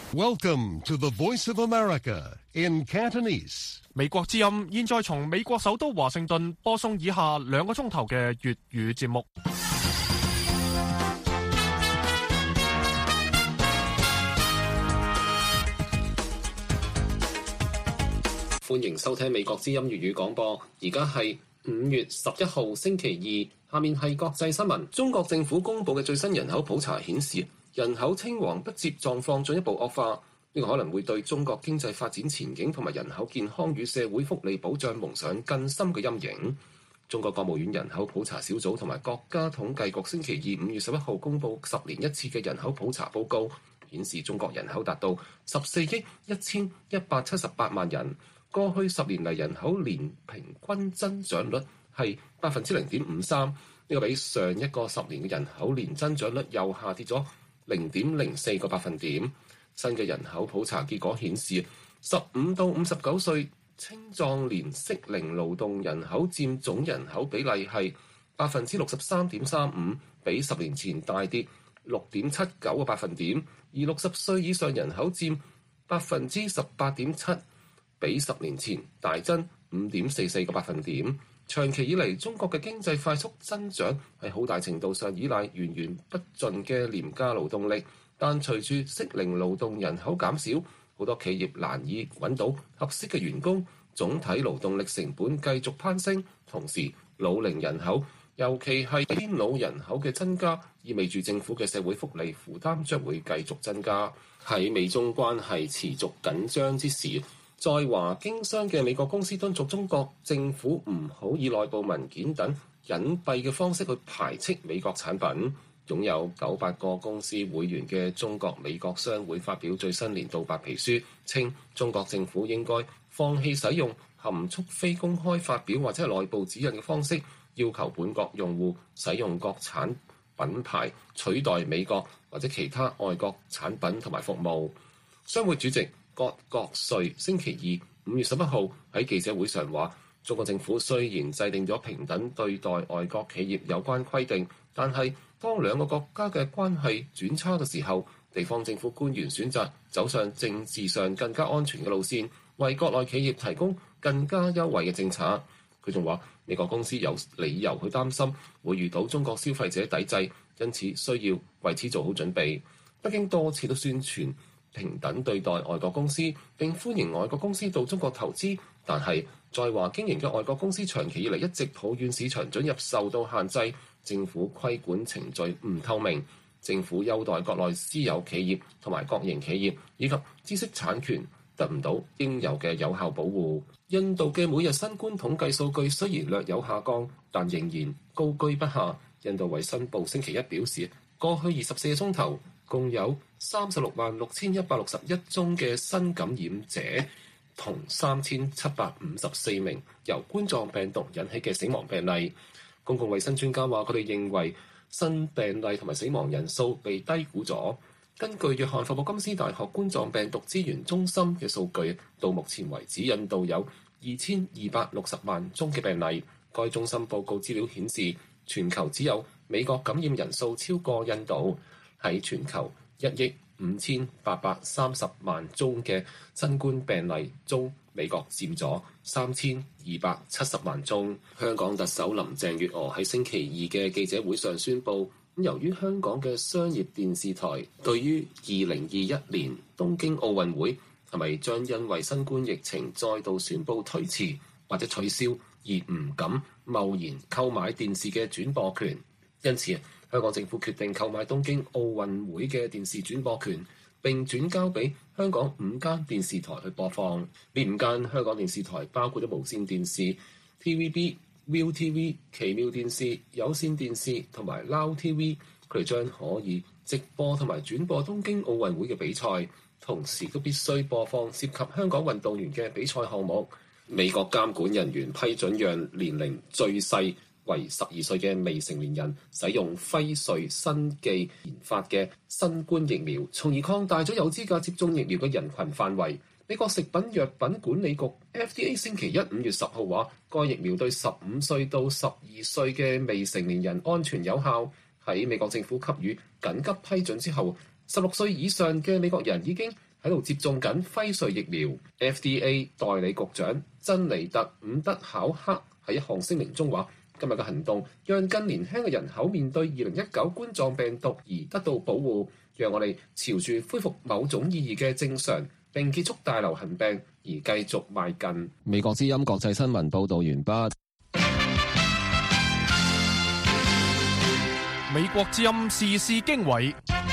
Welcome to the Voice of America in Cantonese. 美國之音現在從美國首都華盛頓播送以下2個鐘頭嘅粵語節目。 歡迎收聽美國之音粵語廣播，而家係5月11號星期二，下面係國際新聞。中國政府公布嘅最新人口普查顯示，人口青黃不接狀況進一步惡化，呢個可能會對中國經濟發展前景同埋人口健康與社會福利保障蒙上更深嘅陰影。中國國務院人口普查小組同埋國家統計局星期二5月11號公布10年一次嘅人口普查報告，顯示中國人口達到14億1178萬人。過去10年嚟人口年平均增長率係 0.53%， 呢個比上一個10年嘅人口年增長率又下跌咗 0.04 個百分點。新嘅人口普查結果顯示，15到59歲青壯年適齡勞動人口佔總人口比例係 63.35%， 比10年前大跌 6.79 個百分點，而60歲以上人口佔 18.7%，比10年前大增 5.44 個百分點。長期以嚟，中國嘅經濟快速增長係好大程度上依賴源源不盡嘅廉價勞動力，但隨住適齡勞動人口減少，好多企業難以揾到合適嘅員工，總體勞動力成本繼續攀升。同時，老齡人口，尤其係偏老人口嘅增加，意味住政府嘅社會福利負擔將會繼續增加。喺美中關係持續緊張之時，在華經商嘅美國公司敦促中國政府唔好以內部文件等隱蔽嘅方式去排斥美國產品。擁有900個公司會員嘅中國美國商會發表最新年度白皮書，稱中國政府應該放棄使用含蓄非公開發表或者係內部指引嘅方式，要求本國用戶使用國產品牌取代美國或者其他外國產品同埋服務。商會主席葛國瑞星期二5月11號喺記者會上話，中國政府雖然制定咗平等對待外國企業有關規定，但係當兩個國家嘅關係轉差嘅時候，地方政府官員選擇走上政治上更加安全嘅路線，為國內企業提供更加優惠嘅政策。佢仲話，美國公司有理由去擔心會遇到中國消費者抵制，因此需要為此做好準備。北京多次都宣傳平等對待外國公司，並歡迎外國公司到中國投資，但係在華經營嘅外國公司長期以嚟一直抱怨市場准入受到限制，政府規管程序唔透明，政府優待國內私有企業同埋國營企業，以及知識產權得唔到應有嘅有效保護。印度嘅每日新冠統計數據雖然略有下降，但仍然高居不下。印度衛生部星期一表示，過去24個鐘頭共有366161宗嘅新感染者，同3754名由冠狀病毒引起嘅死亡病例。公共衛生專家話，佢哋認為新病例同埋死亡人數被低估咗。根據約翰霍普金斯大學冠狀病毒資源中心嘅數據，到目前為止，印度有2260萬宗嘅病例。該中心報告資料顯示，全球只有美國感染人數超過印度。喺全球1億5830萬宗嘅新冠病例中，美國佔咗3270萬宗。香港特首林鄭月娥喺星期二嘅記者會上宣布，由於香港嘅商業電視台對於2021年東京奧運會係咪將因為新冠疫情再度宣布推遲或者取消而唔敢貿然購買電視嘅轉播權，因此香港政府決定購買東京奧運會嘅電視轉播權，並轉交俾香港5間電視台去播放。呢5間香港電視台包括咗無線電視、TVB、ViuTV、奇妙電視、有線電視同埋 Now TV， 佢哋將可以直播同埋轉播東京奧運會嘅比賽，同時都必須播放涉及香港運動員嘅比賽項目。美國監管人員批准讓年齡最細為12歲嘅未成年人使用輝瑞新技研發嘅新冠疫苗，從而擴大咗有資格接種疫苗嘅人群範圍。美國食品藥品管理局 FDA 星期一5月10號話，該疫苗對15歲到12歲嘅未成年人安全有效。喺美國政府給予緊急批准之後，16歲以上嘅美國人已經喺度接種緊輝瑞疫苗。FDA 代理局長珍妮特·伍德考克喺一項聲明中話：今日嘅行動讓更年輕嘅人口面對2019冠狀病毒而得到保護，讓我哋朝住恢復某種意義嘅正常並結束大流行病而繼續邁進。美國之音國際新聞報導完畢。 美國之音時事經緯，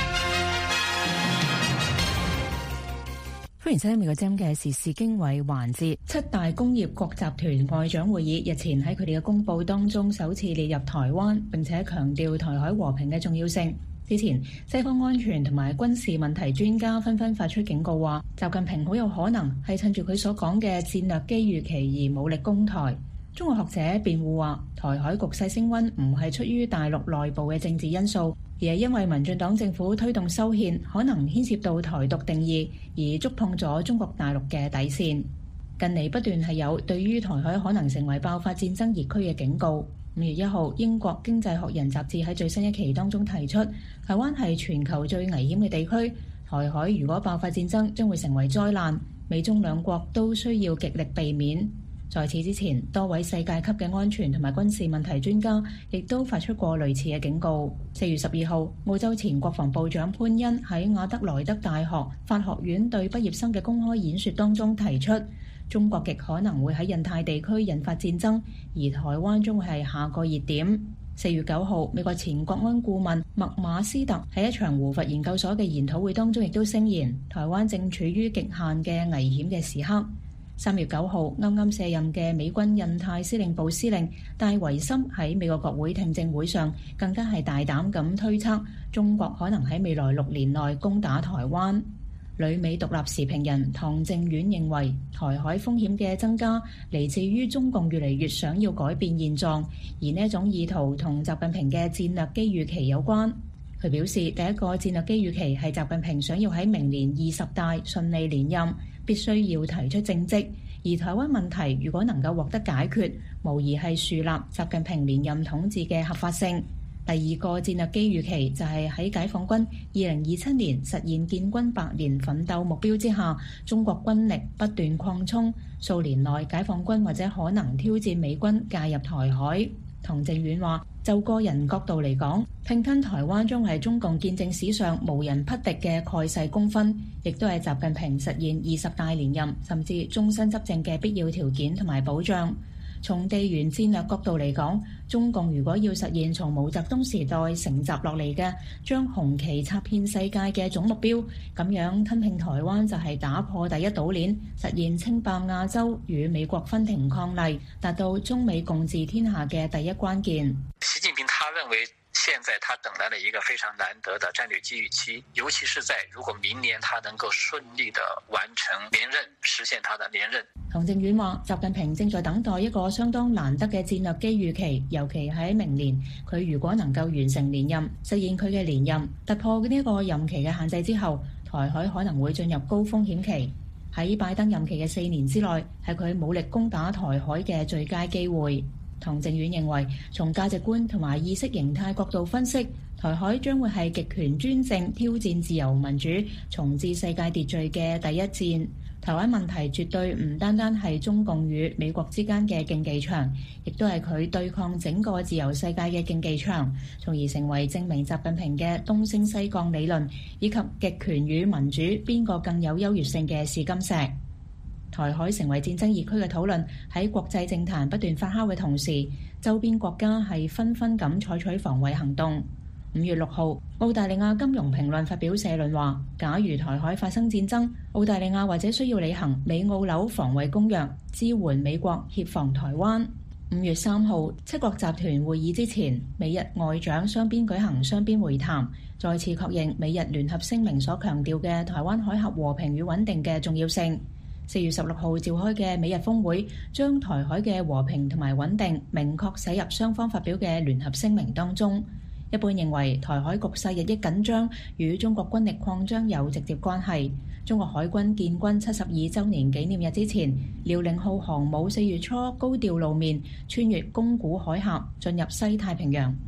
歡迎收聽美國之音嘅時事經緯環節。7大工業國集團外長會議日前喺佢哋嘅公報當中首次列入台灣，並且強調台海和平嘅重要性。之前西方安全同埋軍事問題專家紛紛發出警告，話習近平好有可能係趁住佢所講嘅戰略機遇期而武力攻台。中國學者辯護話，台海局勢升溫唔係出於大陸內部嘅政治因素，而係因為民進黨政府推動修憲，可能牽涉到台獨定義，而觸碰咗中國大陸嘅底線。近嚟不斷係有對於台海可能成為爆發戰爭熱區嘅警告。5月1號，英國經濟學人雜誌喺最新一期當中提出，台灣係全球最危險嘅地區，台海如果爆發戰爭，將會成為災難，美中兩國都需要極力避免。在此之前，多位世界級嘅安全同埋軍事問題專家亦都發出過類似嘅警告。4月12號，澳洲前國防部長潘恩喺亞德萊德大學法學院對畢業生嘅公開演說當中提出，中國極可能會喺印太地區引發戰爭，而台灣將會係下個熱點。4月9號，美國前國安顧問麥馬斯特喺一場胡佛研究所嘅研討會當中亦都聲言，台灣正處於極限嘅危險嘅時刻。3月9號，啱啱卸任嘅美軍印太司令部司令戴維森喺美國國會聽證會上，更加係大膽咁推測中國可能喺未來6年內攻打台灣。旅美獨立時評人唐靖遠認為，台海風險嘅增加嚟自於中共越嚟越想要改變現狀，而呢一種意圖同習近平嘅戰略機遇期有關。佢表示，第一個戰略機遇期係習近平想要喺明年20大順利連任，必須要提出政績，而台灣問題如果能夠獲得解決，無疑係樹立習近平連任統治嘅合法性。第二個戰略機遇期就係喺解放軍2027年實現建軍100年奮鬥目標之下，中國軍力不斷擴充，數年內解放軍或者可能挑戰美軍介入台海。唐靖遠話，就個人角度嚟講，併吞台灣將係中共建政史上無人匹敵嘅蓋世功勳，亦都係習近平實現20大連任甚至終身執政嘅必要條件同埋保障。從地緣戰略角度嚟講，中共如果要實現從毛澤東時代承襲落嚟嘅將紅旗插遍世界嘅總目標，咁樣吞併台灣就係打破第一島鏈，實現稱霸亞洲與美國分庭抗禮，達到中美共治天下嘅第一關鍵。 習近平他認為現在他等來了一個非常難得的戰略機遇期，尤其是在如果明年他能夠順利的完成連任，實現他的連任。 唐靖遠話，習近平正在等待一個相當難得嘅戰略機遇期，尤其喺明年，佢如果能夠完成連任，實現佢嘅連任，突破呢一個任期嘅限制之後，台海可能會進入高風險期。喺拜登任期嘅4年之內，係佢武力攻打台海嘅最佳機會。唐靖遠認為，從價值觀同埋意識形態角度分析，台海將會係極權專政挑戰自由民主、重置世界秩序嘅第一戰。台灣問題絕對唔單單係中共與美國之間嘅競技場，亦都係佢對抗整個自由世界嘅競技場，從而成為證明習近平嘅東升西降理論以及極權與民主邊個更有優越性嘅試金石。台海成為戰爭熱區嘅討論喺國際政壇不斷發酵嘅同時，周邊國家係紛紛咁採取防衛行動。5月6號，澳大利亞金融評論發表社論話，假如台海發生戰爭，澳大利亞或者需要履行美澳紐防衛公約，支援美國協防台灣。5月3號，7國集團會議之前，美日外長雙邊舉行雙邊會談，再次確認美日聯合聲明所強調嘅台灣海峽和平與穩定嘅重要性。4月16號召開嘅美日峰會，將台海嘅和平同埋穩定明確寫入雙方發表嘅聯合聲明當中。一般認為，台海局勢日益緊張，與中國軍力擴張有直接關係。中國海軍建軍72週年紀念日之前，遼寧號航母4月初高調露面，穿越宮古海峽，進入西太平洋。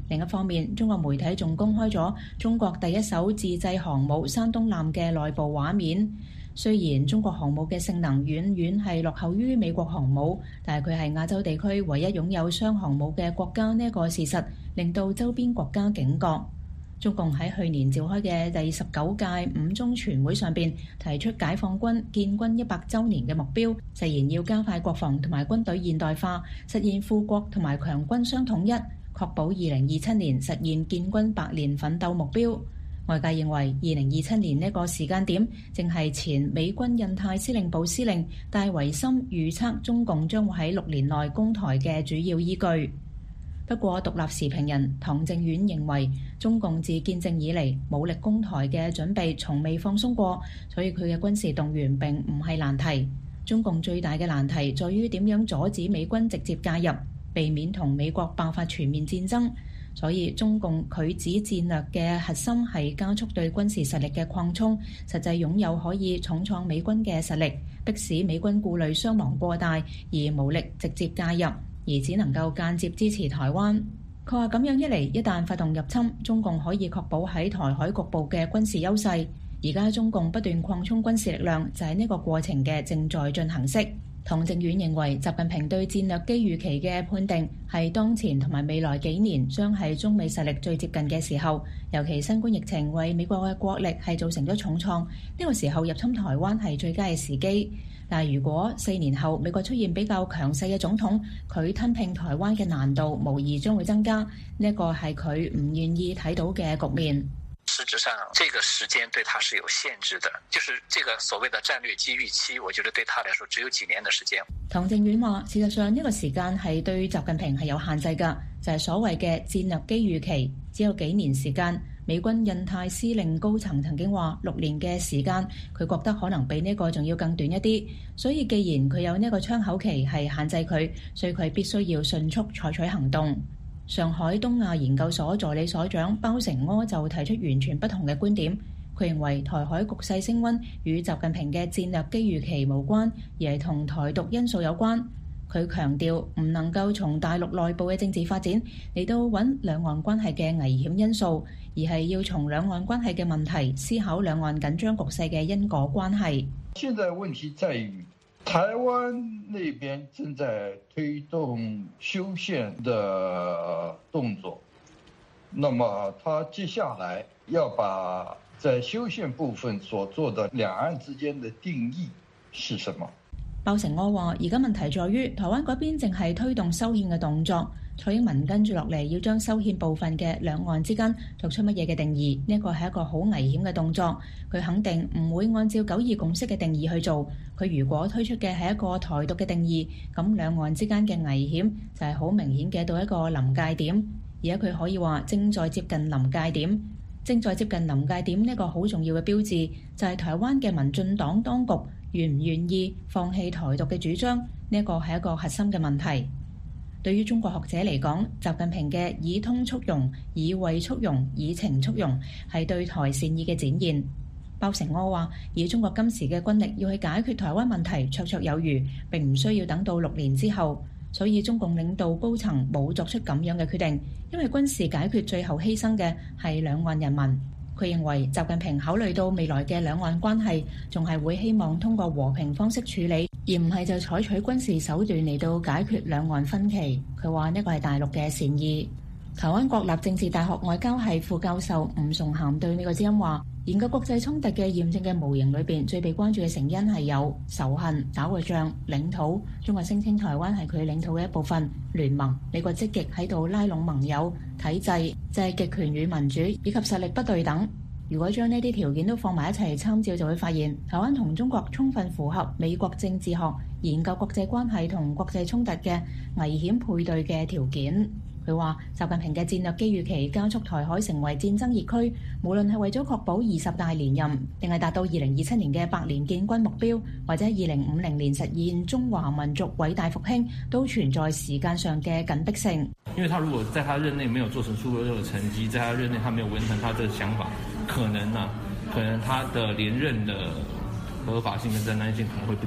另一方面，中國媒體仲公開咗中國第一艘自製航母山東艦嘅內部畫面。雖然中國航母嘅性能遠遠係落後於美國航母，但係佢係亞洲地區唯一擁有雙航母嘅國家，呢一個事實令到周邊國家警覺。中共喺去年召開嘅第19屆五中全會上邊提出解放軍建軍100週年嘅目標，誓言要加快國防同埋軍隊現代化，實現富國同埋強軍相統一，確保2027年實現建軍100年奮鬥目標。外界認為2027年呢個時間點正係前美軍印太司令部司令戴維森預測中共將會喺6年內攻台嘅主要依據。不過，獨立時評人唐正遠認為，中共自建政以嚟武力攻台嘅準備從未放鬆過，所以佢嘅軍事動員並唔係難題。中共最大嘅難題在於點樣阻止美軍直接介入，避免同美國爆發全面戰爭。所以中共拒止戰略嘅核心係加速對軍事實力嘅擴充，實際擁有可以重創美軍嘅實力，迫使美軍顧慮傷亡過大而無力直接介入，而只能夠間接支持台灣。佢話咁樣一嚟，一旦發動入侵，中共可以確保喺台海局部嘅軍事優勢。而家中共不斷擴充軍事力量，就係呢個過程嘅正在進行式。唐正遠認為，習近平對戰略機遇期嘅判定係當前同埋未來幾年將係中美實力最接近嘅時候，尤其新冠疫情為美國嘅國力係造成咗重創，呢個時候入侵台灣係最佳嘅時機。但係如果4年後美國出現比較強勢嘅總統，佢吞併台灣嘅難度無疑將會增加，呢個係佢唔願意睇到嘅局面。 實質上，這個時間對他是有限制的，就是這個所謂的戰略機遇期，我覺得對他來說只有幾年的時間。 唐正遠話，事實上呢個時間係對習近平係有限制㗎，就係所謂嘅戰略機遇期，只有幾年時間。美軍印太司令高層曾經話6年嘅時間，佢覺得可能比呢個仲要更短一啲。所以既然佢有呢個窗口期係限制佢，所以佢必須要迅速採取行動。上海東亞研究所助理所長包成柯就提出完全不同嘅觀點。佢認為台海局勢升溫與習近平嘅戰略機遇期無關，而係同台獨因素有關。佢強調唔能夠從大陸內部嘅政治發展嚟到揾兩岸關係嘅危險因素，而係要從兩岸關係嘅問題思考兩岸緊張局勢嘅因果關係。 現在問題在於台灣那邊正在推動修憲的動作，那麼他接下來要把在修憲部分所做的兩岸之間的定義是什麼？ 鮑成柯話：而家問題在於台灣嗰邊正係推動修憲嘅動作，蔡英文跟住落嚟要將修憲部分嘅兩岸之間作出乜嘢嘅定義，呢個係一個好危險嘅動作。佢肯定唔會按照9·2共識嘅定義去做。佢如果推出嘅係一個台獨嘅定義，咁兩岸之間嘅危險就係好明顯嘅到一個臨界點。而家佢可以話正在接近臨界點，正在接近臨界點呢個好重要嘅標誌就係台灣嘅民進黨當局願唔願意放棄台獨嘅主張，呢個係一個核心嘅問題。對於中國學者嚟講，習近平嘅以通促融、以惠促融、以情促融係對台善意嘅展現。鮑成柯話：以中國今時嘅軍力要去解決台灣問題綽綽有餘，並唔需要等到6年之後。所以中共領導高層冇作出咁樣嘅決定，因為軍事解決最後犧牲嘅係兩岸人民。佢認為習近平考慮到未來嘅兩岸關係，仲係會希望通過和平方式處理，而唔係就採取軍事手段嚟到解決兩岸分歧。佢話呢個係大陸嘅善意。台灣國立政治大學外交系副教授吳崇涵對美國之音話：研究國際衝突嘅驗證嘅模型裏邊，最被關注嘅成因係有仇恨、打過仗、領土。中國聲稱台灣係佢領土嘅一部分，聯盟。美國積極喺度拉攏盟友，體制就係極權與民主以及實力不對等。如果將呢啲條件都放埋一齊參照，就會發現台灣同中國充分符合美國政治學研究國際關係同國際衝突嘅危險配對嘅條件。佢話：習近平嘅戰略機遇期加速台海成為戰爭熱區，無論係為咗確保20大連任，定係達到2027年嘅100年建軍目標，或者2050年實現中華民族偉大復興，都存在時間上嘅緊迫性。 因為他如果在他任內沒有做成出任何成績，在他任內他沒有完成他的想法，可能他的連任的合法性跟正當性可能會不足。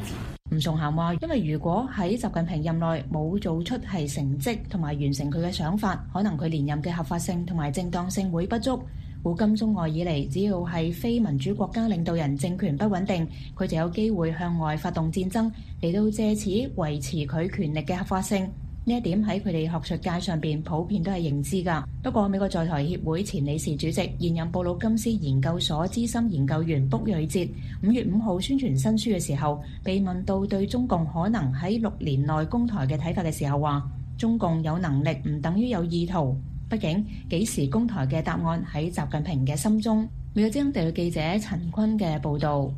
吳崇涵話，因為如果喺習近平任內冇做出係成績同埋完成佢嘅想法，可能佢連任嘅合法性同埋正當性會不足。古今中外以嚟，只要係非民主國家領導人政權不穩定，佢就有機會向外發動戰爭，嚟到借此維持佢權力嘅合法性。呢一點喺佢哋學術界上邊普遍都係認知㗎。不過美國在台協會前理事主席、現任布魯金斯研究所資深研究員卜瑞哲5月5號宣傳新書嘅時候，被問到對中共可能喺6年內攻台嘅睇法嘅時候，話中共有能力唔等於有意圖，畢竟幾時攻台嘅答案喺習近平嘅心中。美國之音地區記者陳坤嘅報導。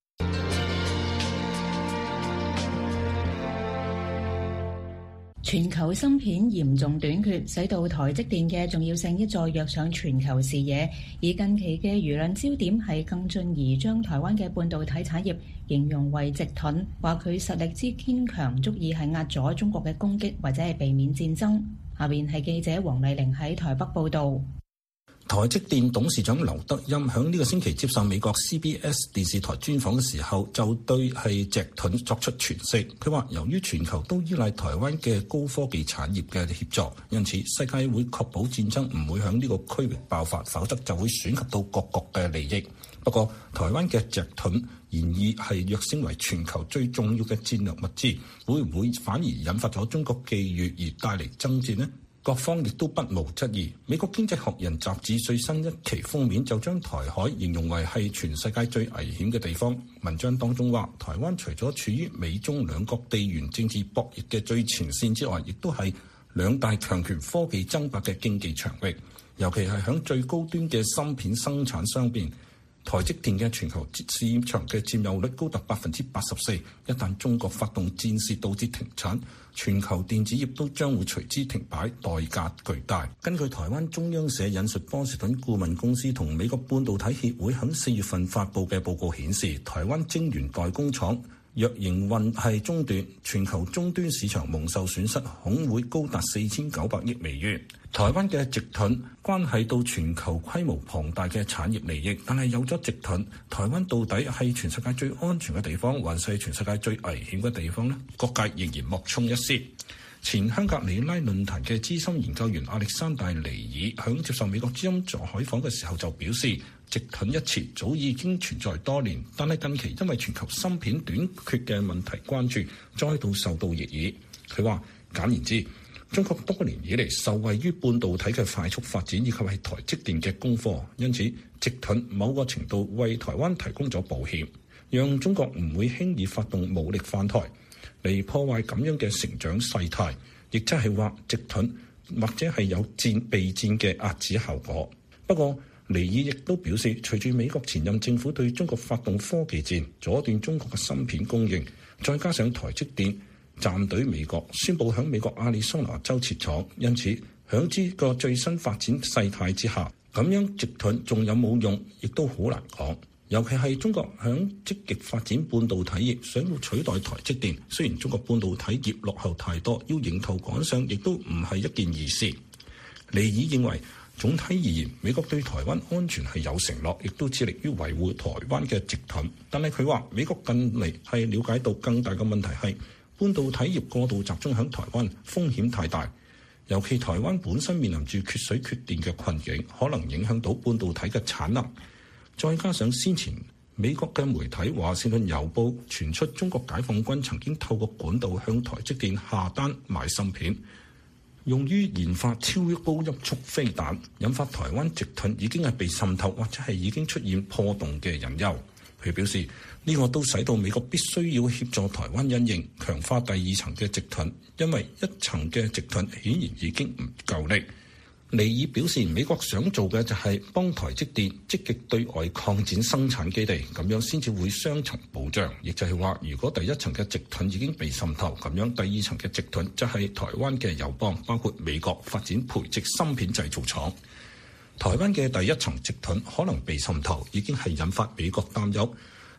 全球芯片嚴重短缺，使到台積電嘅重要性一再躍上全球視野。而近期嘅輿論焦點係更進而將台灣嘅半導體產業形容為直盾，話佢實力之堅強，足以係壓咗中國嘅攻擊或者係避免戰爭。下邊係記者黃麗玲喺台北報導。 台積電董事長劉德音喺呢個星期接受美國 CBS 電視台專訪嘅時候，就對係直盾作出詮釋。佢話：由於全球都依賴台灣嘅高科技產業嘅協助，因此世界會確保戰爭唔會喺呢個區域爆發，否則就會損及到各國嘅利益。不過，台灣嘅直盾現已係躍升為全球最重要嘅戰略物資，會唔會反而引發咗中國覬覦而帶嚟爭戰呢？各方亦都不無質疑。美國經濟學人雜誌最新一期封面就將台海形容為係全世界最危險嘅地方。文章當中話，台灣除咗處於美中兩國地緣政治博弈嘅最前線之外，亦都係兩大強權科技爭霸嘅競技場域。尤其係響最高端嘅芯片生產商邊，台積電嘅全球市場嘅佔有率高達84%。一旦中國發動戰事導致停產，全球電子業都將會隨之停擺，代價巨大。根據台灣中央社引述波士頓顧問公司同美國半導體協會喺4月份發布嘅報告顯示，台灣晶圓代工廠若營運係中斷，全球終端市場蒙受損失恐會高達4900億美元。台灣嘅直盾關係到全球規模龐大嘅產業利益，但係有咗直盾，台灣到底係全世界最安全嘅地方，還是全世界最危險嘅地方呢？各界仍然莫衷一是。前香格里拉論壇嘅資深研究員亞歷山大尼爾響接受美國之音做採訪嘅時候就表示，直盾一詞早已經存在多年，但係近期因為全球芯片短缺嘅問題關注，再度受到熱議。佢話：簡言之，中國多年以嚟受惠於半導體嘅快速發展，以及係台積電嘅供貨，因此直盾某個程度為台灣提供咗保險，讓中國唔會輕易發動武力犯台嚟破壞咁樣嘅成長勢態，亦即係話直盾或者係有備戰嘅壓制效果。不過尼爾亦都表示，隨住美國前任政府對中國發動科技戰，阻斷中國嘅芯片供應，再加上台積電站隊美國，宣布響美國亞利桑那州設廠，因此響呢個最新發展勢態之下，咁樣直盾仲有冇用，亦都好難講。尤其係中國響積極發展半導體業，想要取代台積電，雖然中國半導體業落後太多，要迎頭趕上亦都唔係一件易事。尼爾認為，總體而言，美國對台灣安全係有承諾，亦都致力於維護台灣嘅直盾。但係佢話，美國近嚟係了解到更大嘅問題係半導體業過度集中響台灣，風險太大。尤其台灣本身面臨住缺水缺電嘅困境，可能影響到半導體嘅產能。再加上先前美國嘅媒體華盛頓郵報傳出中國解放軍曾經透過管道向台積電下單買芯片，用於研發超高音速飛彈，引發台灣直盾已經係被滲透或者係已經出現破洞嘅隱憂。佢表示呢個都使到美國必須要協助台灣因應強化第二層嘅直盾，因為一層嘅直盾顯然已經唔夠力。尼爾表示，美國想做嘅就係幫台積電積極對外擴展生產基地，咁樣先至會雙層保障。亦就係話，如果第一層嘅直盾已經被滲透，咁樣第二層嘅直盾就係台灣嘅友邦，包括美國發展培植芯片製造廠。台灣嘅第一層直盾可能被滲透，已經係引發美國擔憂。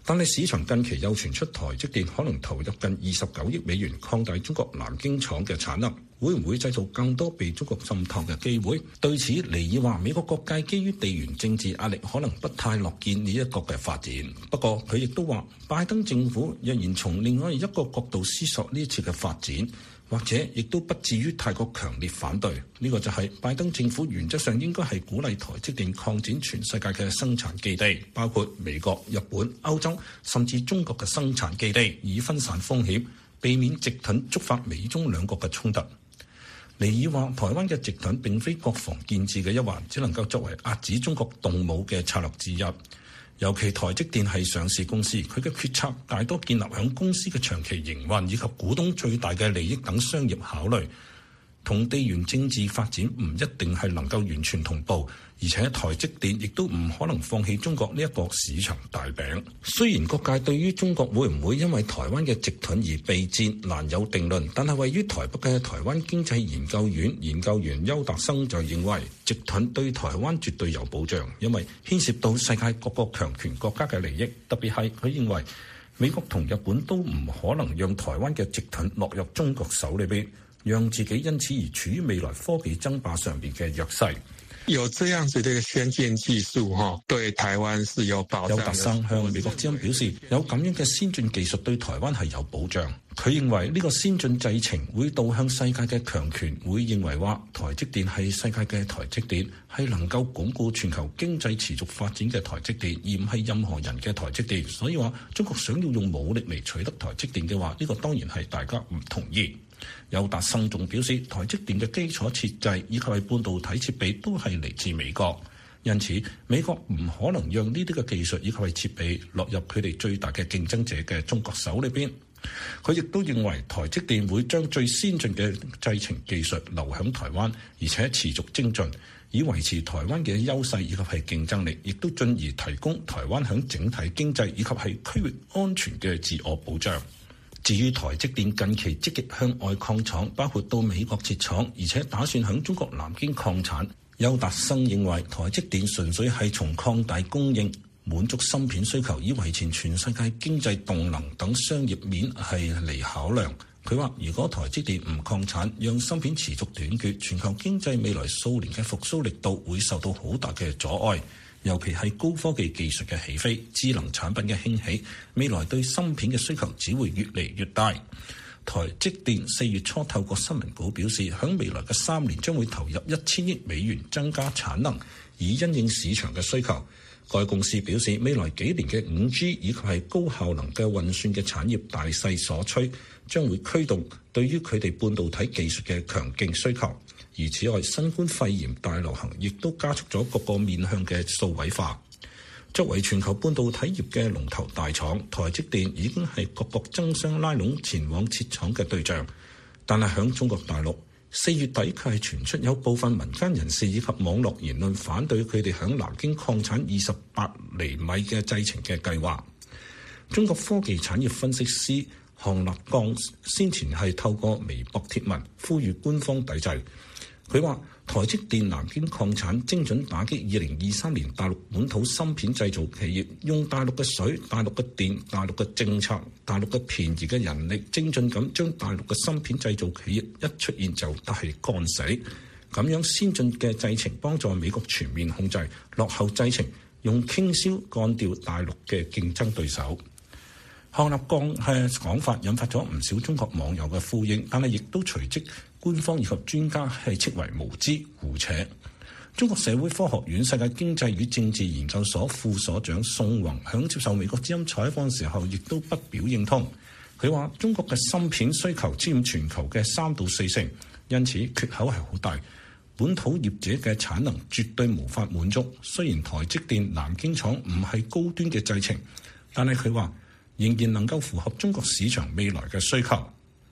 但係市場近期又傳出台積電可能投入近29億美元擴大中國南京廠嘅產能，會唔會製造更多被中國滲透嘅機會？對此，尼爾話美國各界基於地緣政治壓力，可能不太樂見呢一個嘅發展。不過佢亦都話，拜登政府若然從另外一個角度思索呢一次嘅發展，或者亦都不至於太過強烈反對。呢個就係拜登政府原則上應該係鼓勵台積電擴展全世界嘅生產基地，包括美國、日本、歐洲甚至中國嘅生產基地，以分散風險，避免直盾觸發美中兩國嘅衝突。尼爾話，台灣嘅直盾並非國防建設嘅一環，只能夠作為遏止中國動武嘅策略之一。尤其台積電係上市公司，佢嘅決策大多建立喺公司嘅長期營運以及股東最大嘅利益等商業考慮，同地緣政治發展唔一定係能夠完全同步，而且台積電亦都唔可能放棄中國呢一個市場大餅。雖然各界對於中國會唔會因為台灣嘅直盾而備戰難有定論，但係位於台北嘅台灣經濟研究院研究員邱達生就認為，直盾對台灣絕對有保障，因為牽涉到世界各個強權國家嘅利益，特別係佢認為美國同日本都唔可能讓台灣嘅直盾落入中國手裏邊，讓自己因此而處於未來科技爭霸上面嘅弱勢。 有這樣子的一個先進技術，對台灣是有保障的。邱達生向美國之音表示，有咁樣嘅先進技術對台灣係有保障。佢認為呢個先進製程會導向世界嘅強權，會認為話台積電係世界嘅台積電，係能夠鞏固全球經濟持續發展嘅台積電，而唔係任何人嘅台積電。所以話中國想要用武力嚟取得台積電嘅話，呢個當然係大家唔同意。邱達生仲表示，台積電嘅基礎設計以及係半導體設備都係嚟自美國，因此美國唔可能讓呢啲嘅技術以及係設備落入佢哋最大嘅競爭者嘅中國手裏邊。佢亦都認為台積電會將最先進嘅製程技術留響台灣，而且持續精進，以維持台灣嘅優勢以及係競爭力，亦都進而提供台灣響整體經濟以及係區域安全嘅自我保障。至於台積電近期積極向外擴廠，包括到美國設廠，而且打算響中國南京擴產。邱達生認為台積電純粹係從擴大供應、滿足芯片需求以維持全世界經濟動能等商業面係嚟考量。佢話：如果台積電唔擴產，讓芯片持續短缺，全球經濟未來數年嘅復甦力度會受到好大嘅阻礙。尤其係高科技技術嘅起飛、智能產品嘅興起，未來對芯片嘅需求只會越嚟越大。台積電4月初透過新聞稿表示，響未來嘅3年將會投入1000億美元增加產能，以因應市場嘅需求。該公司表示，未來幾年嘅5G 以及係高效能嘅運算嘅產業大勢所趨，將會驅動對於佢哋半導體技術嘅強勁需求。而此外，新冠肺炎大流行亦都加速咗各個面向嘅數位化。作為全球半導體業嘅龍頭大廠，台積電已經係各國爭相拉攏前往設廠嘅對象。但係響中國大陸4月底，卻係傳出有部分民間人士以及網絡言論反對佢哋響南京擴產28厘米嘅製程嘅計劃。中國科技產業分析師項立剛先前係透過微博貼文呼籲官方抵制。佢話：台積電南京擴產精準打擊2023年大陸本土芯片製造企業，用大陸嘅水、大陸嘅電、大陸嘅政策、大陸嘅便宜嘅人力，精準咁將大陸嘅芯片製造企業一出現就得係幹死。咁樣先進嘅製程幫助美國全面控制落後製程，用傾銷幹掉大陸嘅競爭對手。項立剛嘅講法引發咗唔少中國網友嘅呼應，但係亦都隨即官方以及專家係斥為無知胡扯。中國社會科學院世界經濟與政治研究所副所長宋宏響接受美國之音採訪時候，亦都不表認同。佢話：中國嘅芯片需求佔全球嘅3到4成，因此缺口係好大，本土業者嘅產能絕對無法滿足。雖然台積電南京廠唔係高端嘅製程，但係佢話仍然能夠符合中國市場未來嘅需求。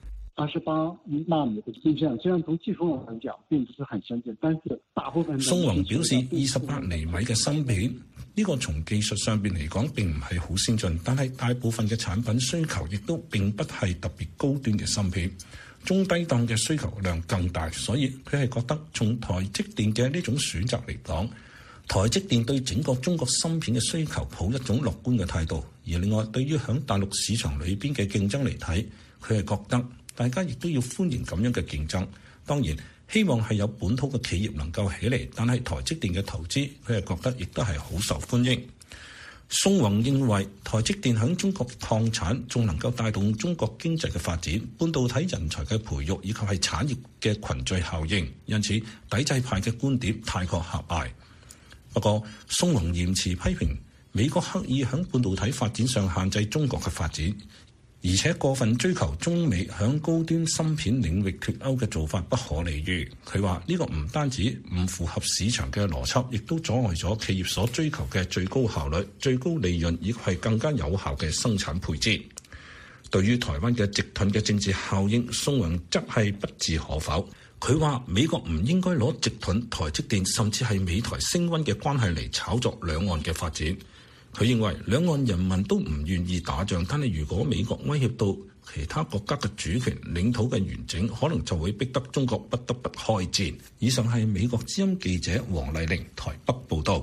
28納米的芯片，雖然從技術上來講並不是很先進，但是大部分。 宋宏表示，28厘米嘅芯片呢個從技術上邊嚟講並唔係好先進，但係大部分嘅產品需求亦都並不係特別高端嘅芯片，中低檔嘅需求量更大，所以佢係覺得從台積電嘅呢種選擇嚟講， 台積電對整個中國芯片嘅需求抱一種樂觀嘅態度，而另外對於響大陸市場裏邊嘅競爭嚟睇，佢係覺得大家亦都要歡迎咁樣嘅競爭。當然希望係有本土嘅企業能夠起嚟，但係台積電嘅投資佢係覺得亦都係好受歡迎。宋宏認為台積電響中國礦產仲能夠帶動中國經濟嘅發展、半導體人才嘅培育以及係產業嘅群聚效應，因此抵制派嘅觀點太過狹隘。不過宋宏嚴詞批評美國刻意響半導體發展上限制中國嘅發展，而且過分追求中美響高端芯片領域脫鈎嘅做法不可理喻。佢話呢個唔單止唔符合市場嘅邏輯，亦都阻礙咗企業所追求嘅最高效率、最高利潤以及係更加有效嘅生產配置。對於台灣嘅直盾嘅政治效應，宋宏則係不置可否。佢話美國唔應該攞直盾、台積電甚至係美台升溫嘅關係嚟炒作兩岸嘅發展。佢認為兩岸人民都唔願意打仗，但係如果美國威脅到其他國家嘅主權、領土嘅完整，可能就會逼得中國不得不開戰。以上係美國之音記者黃麗玲台北報道。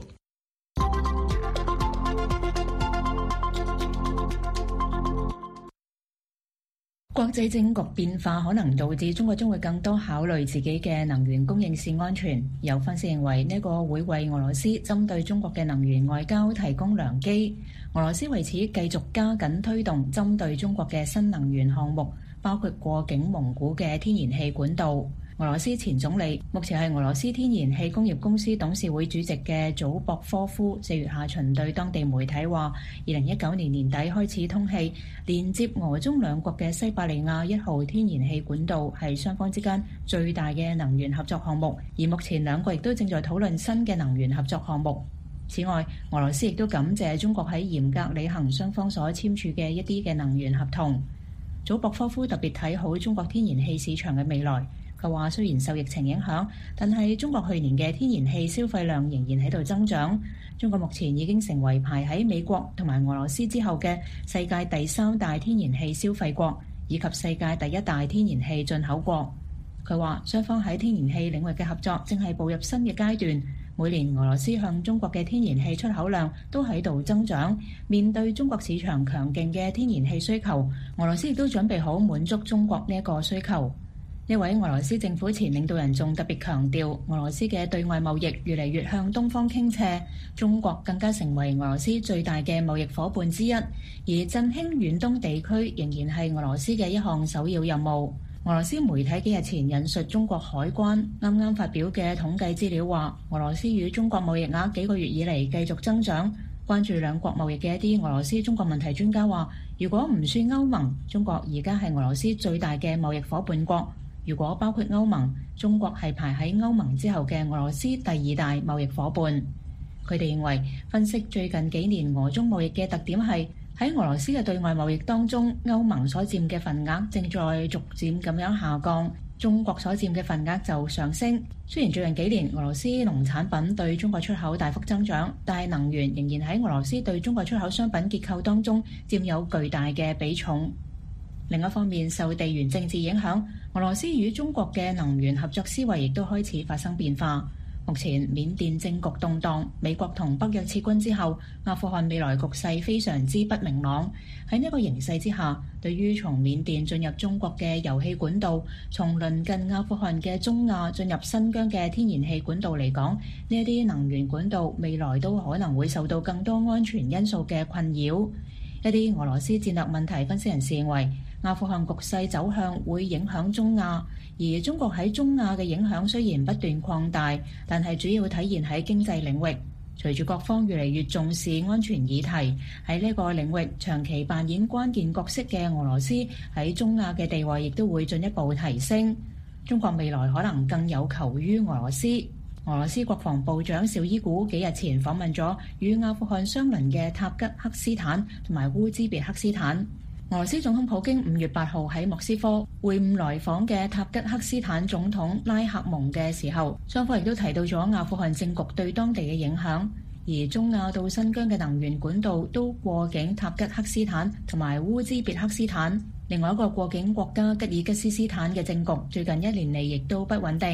國際政局變化可能導致中國將會更多考慮自己嘅能源供應線安全。有分析認為呢個會為俄羅斯針對中國嘅能源外交提供良機。俄羅斯為此繼續加緊推動針對中國嘅新能源項目，包括過境蒙古嘅天然氣管道。俄羅斯前總理，目前係俄羅斯天然氣工業公司董事會主席嘅祖博科夫4月下旬對當地媒體話，2019年年底開始通氣，連接俄中兩國嘅西伯利亞1號天然氣管道係雙方之間最大嘅能源合作項目，而目前兩國亦都正在討論新嘅能源合作項目。此外，俄羅斯亦都感謝中國喺嚴格履行雙方所簽署嘅一啲嘅能源合同。祖博科夫特別睇好中國天然氣市場嘅未來。佢話雖然受疫情影響，但係中國去年嘅天然氣消費量仍然喺度增長。中國目前已經成為排喺美國同埋俄羅斯之後嘅世界第3大天然氣消費國，以及世界第1大天然氣進口國。佢話雙方喺天然氣領域嘅合作正係步入新嘅階段。每年俄羅斯向中國嘅天然氣出口量都喺度增長。面對中國市場強勁嘅天然氣需求，俄羅斯亦都準備好滿足中國呢一個需求。呢位俄羅斯政府前領導人仲特別強調，俄羅斯嘅對外貿易越嚟越向東方傾斜，中國更加成為俄羅斯最大嘅貿易夥伴之一，而振興遠東地區仍然係俄羅斯嘅一項首要任務。俄羅斯媒體幾日前引述中國海關啱啱發表嘅統計資料話，俄羅斯與中國貿易額幾個月以嚟繼續增長。關注兩國貿易嘅一啲俄羅斯中國問題專家話，如果唔算歐盟，中國而家係俄羅斯最大嘅貿易夥伴國。如果包括歐盟，中國係排喺歐盟之後嘅俄羅斯第2大貿易夥伴。佢哋認為，分析最近幾年俄中貿易嘅特點係喺俄羅斯嘅對外貿易當中，歐盟所佔嘅份額正在逐漸咁樣下降，中國所佔嘅份額就上升。雖然最近幾年俄羅斯農產品對中國出口大幅增長，但係能源仍然喺俄羅斯對中國出口商品結構當中佔有巨大嘅比重。另一方面，受地緣政治影響，俄羅斯與中國嘅能源合作思維亦都開始發生變化。目前緬甸政局動盪，美國同北約撤軍之後，阿富汗未來局勢非常之不明朗。喺呢個形勢之下，對於從緬甸進入中國嘅油氣管道，從鄰近阿富汗嘅中亞進入新疆嘅天然氣管道嚟講，呢一啲能源管道未來都可能會受到更多安全因素嘅困擾。一啲俄羅斯戰略問題分析人士認為，阿富汗局勢走向會影響中亞，而中國喺中亞嘅影響雖然不斷擴大，但係主要體現喺經濟領域。隨住各方越嚟越重視安全議題，喺呢個領域長期扮演關鍵角色嘅俄羅斯喺中亞嘅地位亦都會進一步提升。中國未來可能更有求於俄羅斯。俄羅斯國防部長紹伊古幾日前訪問咗與阿富汗相鄰嘅塔吉克斯坦同埋烏茲別克斯坦。俄羅斯總統普京5月8號喺莫斯科會晤來訪嘅塔吉克斯坦總統拉赫蒙嘅時候，雙方亦都提到咗阿富汗政局對當地嘅影響。而中亞到新疆嘅能源管道都過境塔吉克斯坦同埋烏茲別克斯坦。另外一個過境國家吉爾吉斯斯坦嘅政局最近1年嚟亦都不穩定。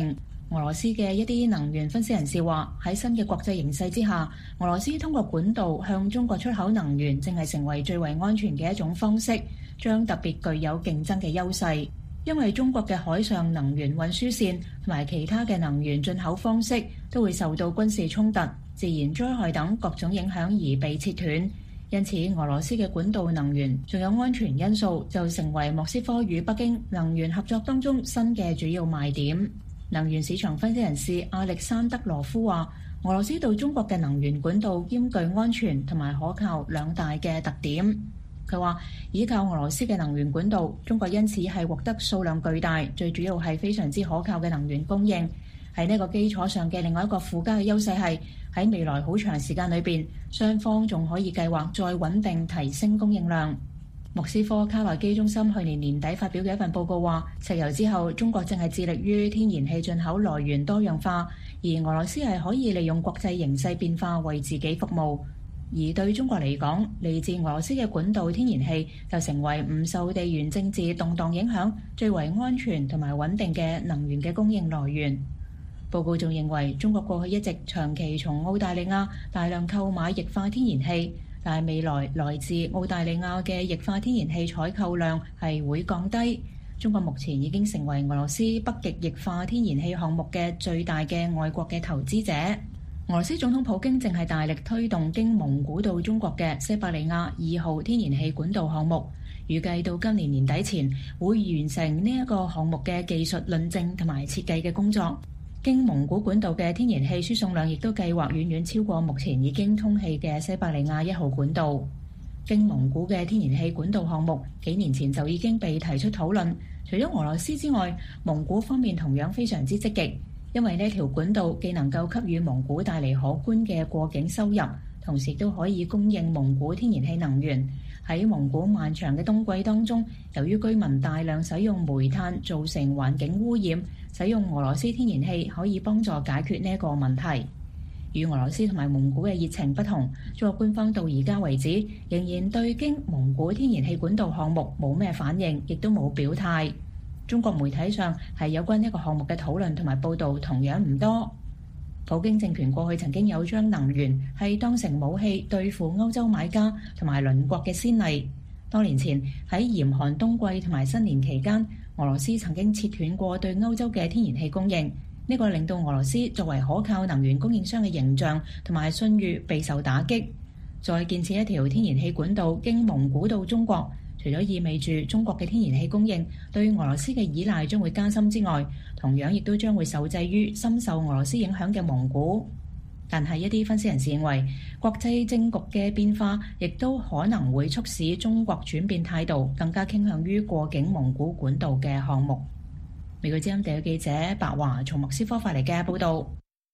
俄羅斯嘅一啲能源分析人士話，喺新嘅國際形勢之下，俄羅斯通過管道向中國出口能源正係成為最為安全嘅一種方式，將特別具有競爭嘅優勢。因為中國嘅海上能源運輸線同埋其他嘅能源進口方式都會受到軍事衝突、自然災害等各種影響而被切斷，因此俄羅斯嘅管道能源仲有安全因素，就成為莫斯科與北京能源合作當中新嘅主要賣點。能源市場分析人士亞歷山德羅夫話，俄羅斯到中國嘅能源管道兼具安全同埋可靠兩大嘅特點。佢話，依靠俄羅斯嘅能源管道，中國因此係獲得數量巨大，最主要係非常之可靠嘅能源供應。喺呢個基礎上嘅另外一個附加嘅優勢係，喺未來好長時間裏邊，雙方仲可以計劃再穩定提升供應量。莫斯科卡內基中心去年年底發表嘅一份報告話，石油之後，中國正係致力於天然氣進口來源多樣化，而俄羅斯係可以利用國際形勢變化為自己服務。而對中國嚟講，嚟自俄羅斯嘅管道天然氣就成為唔受地緣政治動盪影響、最為安全同埋穩定嘅能源嘅供應來源。報告仲認為，中國過去一直長期從澳大利亞大量購買液化天然氣，但係未來來自澳大利亞嘅液化天然氣採購量係會降低。中國目前已經成為俄羅斯北極液化天然氣項目嘅最大嘅外國嘅投資者。俄羅斯總統普京正係大力推動經蒙古到中國嘅西伯利亞2號天然氣管道項目，預計到今年年底前會完成呢一個項目嘅技術論證同埋設計嘅工作。經蒙古管道嘅天然氣輸送量亦都計劃遠遠超過目前已經通氣嘅西伯利亞1號管道。經蒙古嘅天然氣管道項目幾年前就已經被提出討論，除咗俄羅斯之外，蒙古方面同樣非常之積極，因為呢條管道既能夠給予蒙古帶嚟可觀嘅過境收入，同時都可以供應蒙古天然氣能源。喺蒙古漫長嘅冬季當中，由於居民大量使用煤炭造成環境污染，使用俄羅斯天然氣可以幫助解決呢一個問題。與俄羅斯同埋蒙古嘅熱情不同，中國官方到而家為止仍然對經蒙古天然氣管道項目冇咩反應，亦都冇表態。中國媒體上係有關呢個項目嘅討論同埋報導同樣唔多。普京政權過去曾經有將能源係當成武器對付歐洲買家同埋鄰國嘅先例。多年前喺嚴寒冬季同埋新年期間，俄羅斯曾經切斷過對歐洲嘅天然氣供應，呢個令到俄羅斯作為可靠能源供應商嘅形象同埋信譽備受打擊。再建設一條天然氣管道經蒙古到中國，除咗意味住中國嘅天然氣供應對俄羅斯嘅依賴將會加深之外，同樣亦都將會受制於深受俄羅斯影響嘅蒙古。但係一啲分析人士認為，國際政局嘅變化亦都可能會促使中國轉變態度，更加傾向於過境蒙古管道嘅項目。美國之音地記者白華從莫斯科發嚟嘅報導。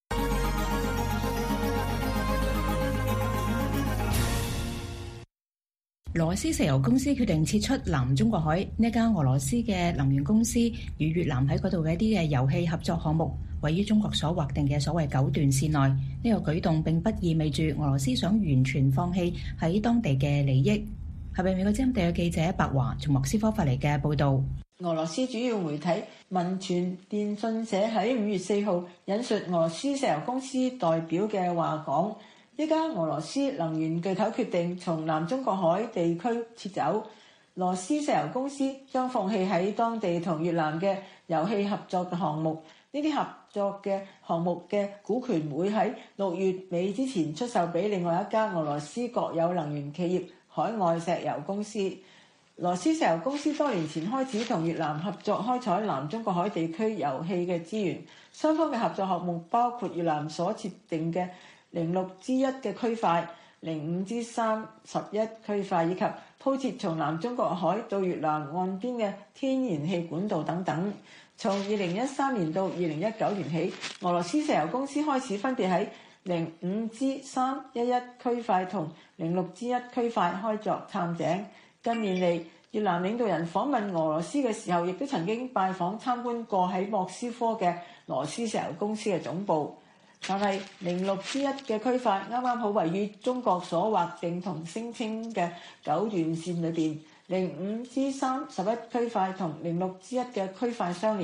俄羅斯石油公司決定撤出南中國海，呢家俄羅斯嘅能源公司與越南喺嗰度嘅一啲嘅油氣合作項目，位於中國所劃定嘅所謂9段線內。呢個舉動並不意味住俄羅斯想完全放棄喺當地嘅利益。係咪美國之音地記者白華從莫斯科發嚟嘅報導？ 俄羅斯主要媒體民傳電訊社喺5月4號引述俄羅斯石油公司代表嘅話講，依家俄羅斯能源巨頭決定從南中國海地區撤走，俄羅斯石油公司將放棄喺當地同越南嘅油氣合作嘅項目。呢啲合作嘅項目嘅股權會喺6月尾之前出售俾另外一家俄羅斯國有能源企業海外石油公司。俄羅斯石油公司多年前開始同越南合作開採南中國海地區油氣嘅資源，雙方嘅合作項目包括越南所設定嘅06+1嘅區塊、05+311區塊，以及鋪設從南中國海到越南岸邊嘅天然氣管道等等。從2013年到2019年起，俄羅斯石油公司開始分別喺05+311區塊同06+1區塊開鑿探井。近年嚟，越南領導人訪問俄羅斯嘅時候，亦都曾經拜訪參觀過喺莫斯科嘅俄羅斯石油公司嘅總部。但係06+1嘅區塊啱啱好位於中國所劃定同聲稱嘅9段線裏邊，05+311區塊同06+1嘅區塊相連，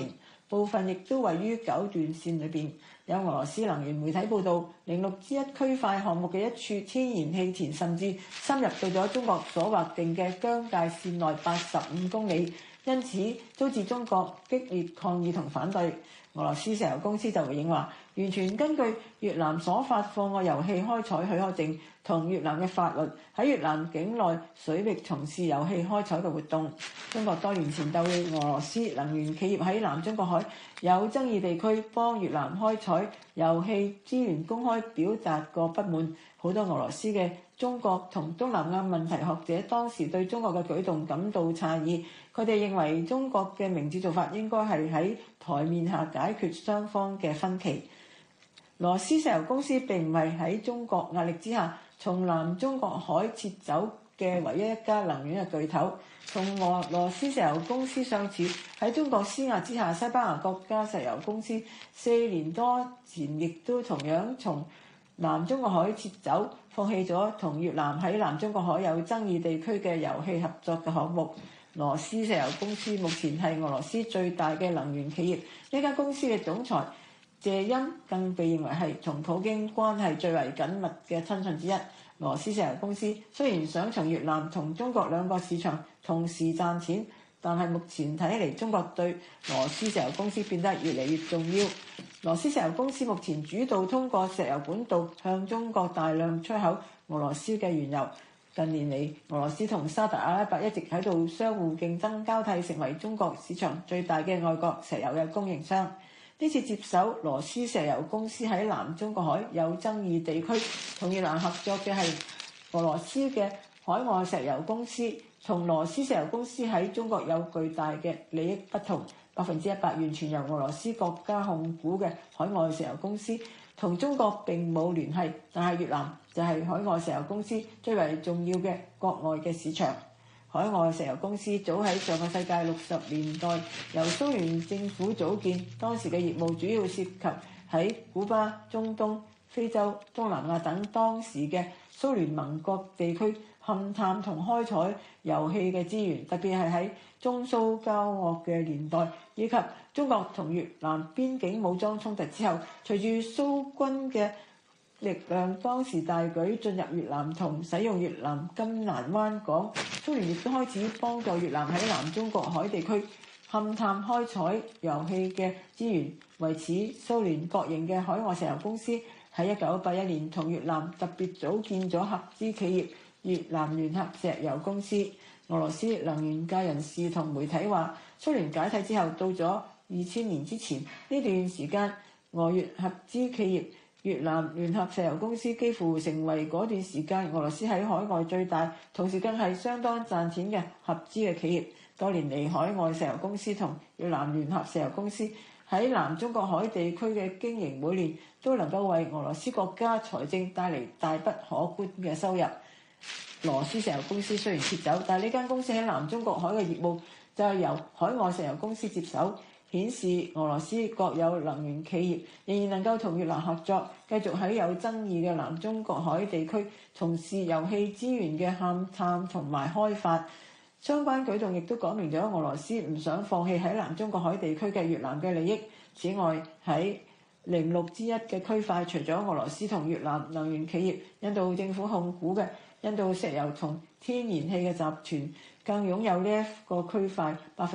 部分亦都位於九段線裏邊。有俄羅斯能源媒體報道，06之1區塊項目嘅一處天然氣田甚至深入到咗中國所劃定嘅疆界線內85公里，因此遭致中國激烈抗議同反對。俄羅斯石油公司就回應話，完全根據越南所發放嘅油氣開採許可證同越南嘅法律，喺越南境內水域從事油氣開採嘅活動。中國多年前對俄羅斯能源企業喺南中國海有爭議地區幫越南開採油氣資源公開表達過不滿。好多俄羅斯嘅中國同東南亞問題學者當時對中國嘅舉動感到詫異，佢哋認為中國嘅明智做法應該係喺台面下解決雙方嘅分歧。俄羅斯石油公司並唔係喺中國壓力之下從南中國海撤走嘅唯一一家能源嘅巨頭，同俄羅斯石油公司相似，喺中國施壓之下，西班牙國家石油公司4年多前亦都同樣從南中國海撤走，放棄咗同越南喺南中國海有爭議地區嘅油氣合作嘅項目。俄羅斯石油公司目前係俄羅斯最大嘅能源企業，呢間公司嘅總裁謝恩更被認為係同普京關係最為緊密嘅親信之一。俄羅斯石油公司雖然想從越南同中國兩個市場同時賺錢，但係目前睇起嚟，中國對俄羅斯石油公司變得越嚟越重要。俄羅斯石油公司目前主導通過石油管道向中國大量出口俄羅斯嘅原油。近年嚟，俄羅斯同沙特阿拉伯一直喺度相互競爭交替，成為中國市場最大嘅外國石油嘅供應商。呢次接手俄羅斯石油公司喺南中國海有爭議地區同越南合作嘅係俄羅斯嘅海外石油公司，同俄羅斯石油公司喺中國有巨大嘅利益不同。100%完全由俄羅斯國家控股嘅海外石油公司同中國並冇聯繫，但係越南就係海外石油公司最為重要嘅國外嘅市場。海外石油公司早喺上個世紀60年代由蘇聯政府組建，當時嘅業務主要涉及喺古巴、中東、非洲、東南亞等當時嘅蘇聯盟國地區勘探同開採油氣嘅資源，特別係喺中蘇交惡嘅年代，以及中國同越南邊境武裝衝突之後，隨住蘇軍嘅力量當時大舉進入越南同使用越南金蘭灣港，蘇聯亦都開始幫助越南喺南中國海地區勘探開採油氣嘅資源。為此，蘇聯國營嘅海外石油公司喺1981年同越南特別組建咗合資企業越南聯合石油公司。俄羅斯能源界人士同媒體話，蘇聯解體之後，到咗2000年之前呢段時間，俄越合資企業越南聯合石油公司幾乎成為嗰段時間俄羅斯喺海外最大，同時更係相當賺錢嘅合資嘅企業。多年嚟，海外石油公司同越南聯合石油公司喺南中國海地區嘅經營，每年都能夠為俄羅斯國家財政帶嚟大不可觀嘅收入。俄羅斯石油公司雖然撤走，但係呢間公司喺南中國海嘅業務就係由海外石油公司接手，顯示俄羅斯國有能源企業仍然能夠同越南合作，繼續喺有爭議嘅南中國海地區從事油氣資源嘅勘探同埋開發。相關舉動亦都講明咗俄羅斯唔想放棄喺南中國海地區嘅越南嘅利益。此外，喺06之1嘅區塊，除咗俄羅斯同越南能源企業、印度政府控股嘅印度石油同天然氣嘅集團，更擁有呢一個區塊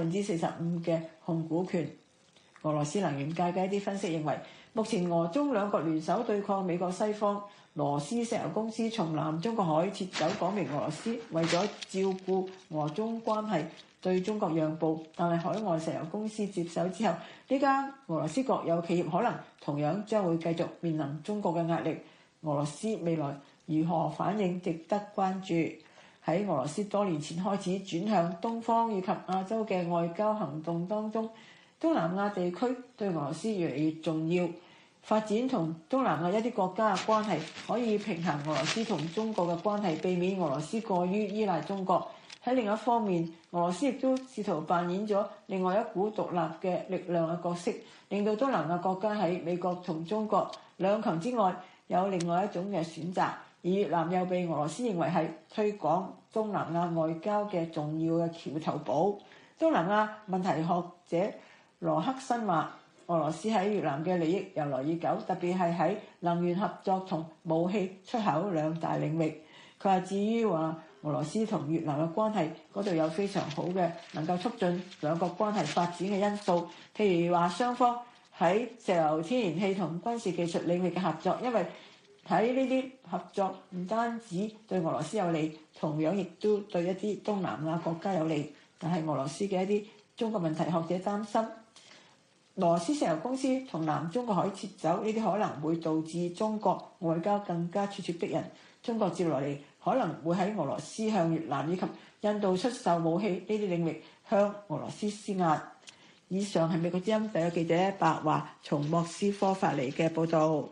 45%嘅控股權。俄羅斯能源界嘅一啲分析認為，目前俄中兩國聯手對抗美國西方，俄羅斯石油公司從南中國海撤走，講明俄羅斯為咗照顧俄中關係對中國讓步。但係海外石油公司接手之後，呢間俄羅斯國有企業可能同樣將會繼續面臨中國嘅壓力。俄羅斯未來如何反應值得關注。喺俄羅斯多年前開始轉向東方以及亞洲嘅外交行動當中，東南亞地區對俄羅斯越嚟越重要。發展同東南亞一啲國家嘅關係，可以平衡俄羅斯同中國嘅關係，避免俄羅斯過於依賴中國。喺另一方面，俄羅斯亦都試圖扮演咗另外一股獨立嘅力量嘅角色，令到東南亞國家喺美國同中國兩強之外有另外一種嘅選擇。而越南又被俄羅斯認為係推廣東南亞外交嘅重要嘅橋頭堡。東南亞問題學者羅克森話，俄羅斯喺越南嘅利益由來已久，特別係喺能源合作同武器出口兩大領域。佢話至於話俄羅斯同越南嘅關係嗰度有非常好嘅能夠促進兩國關係發展嘅因素，譬如話雙方喺石油、天然氣同軍事技術領域嘅合作，因為喺呢啲合作唔單止對俄羅斯有利，同樣亦都對一啲東南亞國家有利。但係俄羅斯嘅一啲中國問題學者擔心，俄羅斯石油公司同南中國海撤走，呢啲可能會導致中國外交更加咄咄逼人。中國接落嚟可能會喺俄羅斯向越南以及印度出售武器呢啲領域向俄羅斯施壓。以上係美國之音特約記者白華從莫斯科發嚟嘅報導。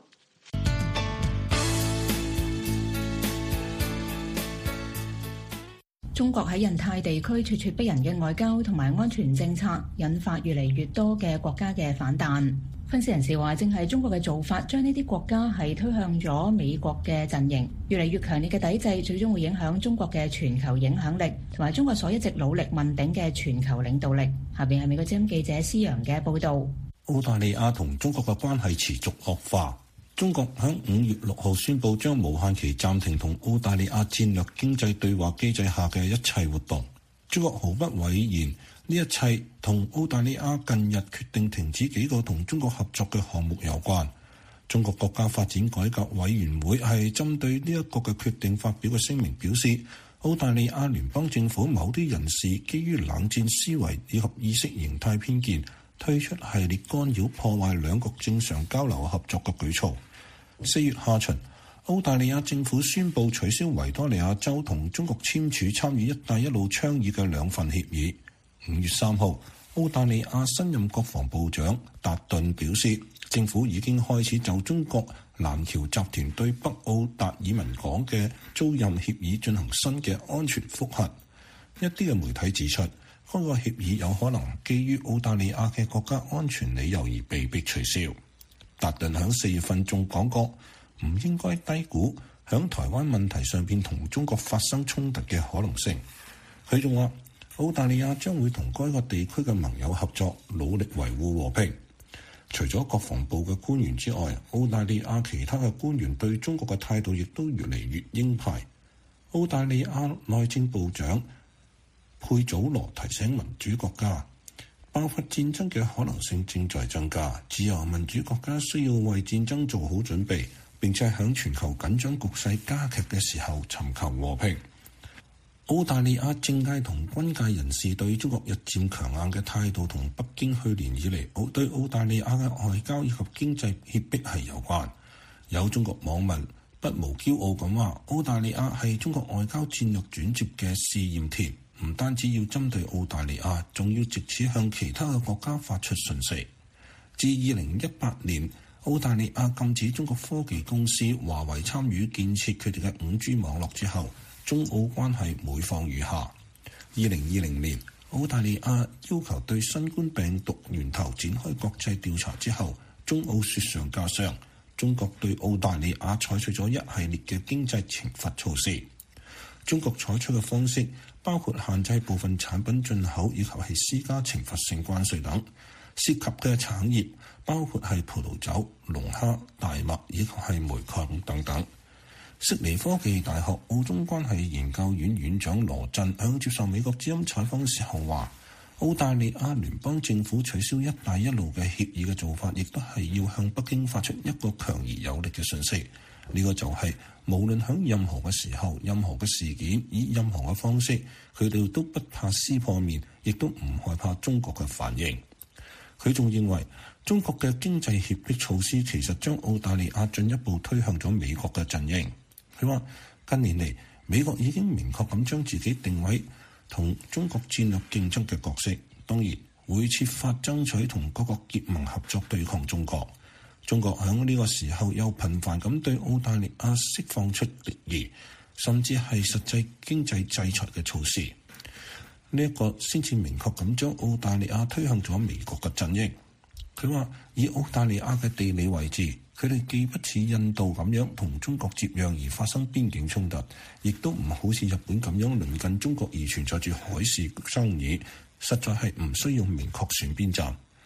中國喺印太地區咄咄逼人嘅外交同埋安全政策，引發越嚟越多嘅國家嘅反彈。分析人士話，正係中國嘅做法，將呢啲國家係推向咗美國嘅陣營，越嚟越強烈嘅抵制，最終會影響中國嘅全球影響力，同埋中國所一直努力問鼎嘅全球領導力。下邊係美國之音記者施洋嘅報導。 澳大利亞同中國嘅關係持續惡化。中國喺5月6號宣布將無限期暫停同澳大利亞戰略經濟對話機制下嘅一切活動。中國毫不諱言，呢一切同澳大利亞近日決定停止幾個同中國合作嘅項目有關。中國國家發展改革委員會係針對呢一個嘅決定發表嘅聲明，表示澳大利亞聯邦政府某啲人士基於冷戰思維以及意識形態偏見，推出系列干擾破壞兩國正常交流合作嘅舉措。4月下旬，澳大利亞政府宣布取消維多利亞州同中國簽署參與一帶一路倡議嘅兩份協議。5月3號，澳大利亞新任國防部長達頓表示，政府已經開始就中國南橋集團對北澳達爾文港嘅租賃協議進行新嘅安全覆核。一啲嘅媒體指出，該個協議有可能基於澳大利亞嘅國家安全理由而被迫取消。達頓喺4月份仲講過，唔應該低估響台灣問題上邊同中國發生衝突嘅可能性。佢仲話，澳大利亞將會同該個地區嘅盟友合作，努力維護和平。除咗國防部嘅官員之外，澳大利亞其他嘅官員對中國嘅態度亦都越嚟越鷹派。澳大利亞內政部長佩祖羅提醒民主國家，爆發戰爭嘅可能性正在增加，自由民主國家需要為戰爭做好準備，並且喺全球緊張局勢加劇嘅時候尋求和平。澳大利亞政界同軍界人士對中國日漸強硬嘅態度同北京去年以嚟對澳大利亞嘅外交以及經濟脅迫係有關。有中國網民不無驕傲咁話，澳大利亞係中國外交戰略轉接嘅試驗田。唔單止要針對澳大利亞，仲要藉此向其他嘅國家發出訊息。自2018年，澳大利亞禁止中國科技公司華為參與建設佢哋嘅5G 網絡之後，中澳關係每況愈下。2020年，澳大利亞要求對新冠病毒源頭展開國際調查之後，中澳雪上加霜。中國對澳大利亞採取咗一系列嘅經濟懲罰措施。中國採取嘅方式包括限制部分產品進口，以及係施加懲罰性關稅等。涉及嘅產業包括係葡萄酒、龍蝦、大麥以及係煤礦等等。悉尼科技大學澳中關係研究院院長羅振響接受美國之音採訪時候話，澳大利亞聯邦政府取消一帶一路嘅協議嘅做法，亦都係要向北京發出一個強而有力嘅訊息。呢個就係無論喺任何嘅時候、任何嘅事件、以任何嘅方式，佢哋都不怕撕破面，亦都唔害怕中國嘅反應。佢仲認為中國嘅經濟脅迫措施其實將澳大利亞進一步推向咗美國嘅陣營。佢話近年嚟，美國已經明確咁將自己定位同中國戰略競爭嘅角色，當然會設法爭取同各個結盟合作對抗中國。中國喺呢個時候又頻繁咁對澳大利亞釋放出敵意，甚至係實際經濟制裁嘅措施。呢一個先至明確咁將澳大利亞推向咗美國嘅陣營。佢話以澳大利亞嘅地理位置，佢哋既不似印度咁樣同中國接壤而發生邊境衝突，亦都唔好似日本咁樣鄰近中國而存在住海事爭議，實在係唔需要明確選邊站。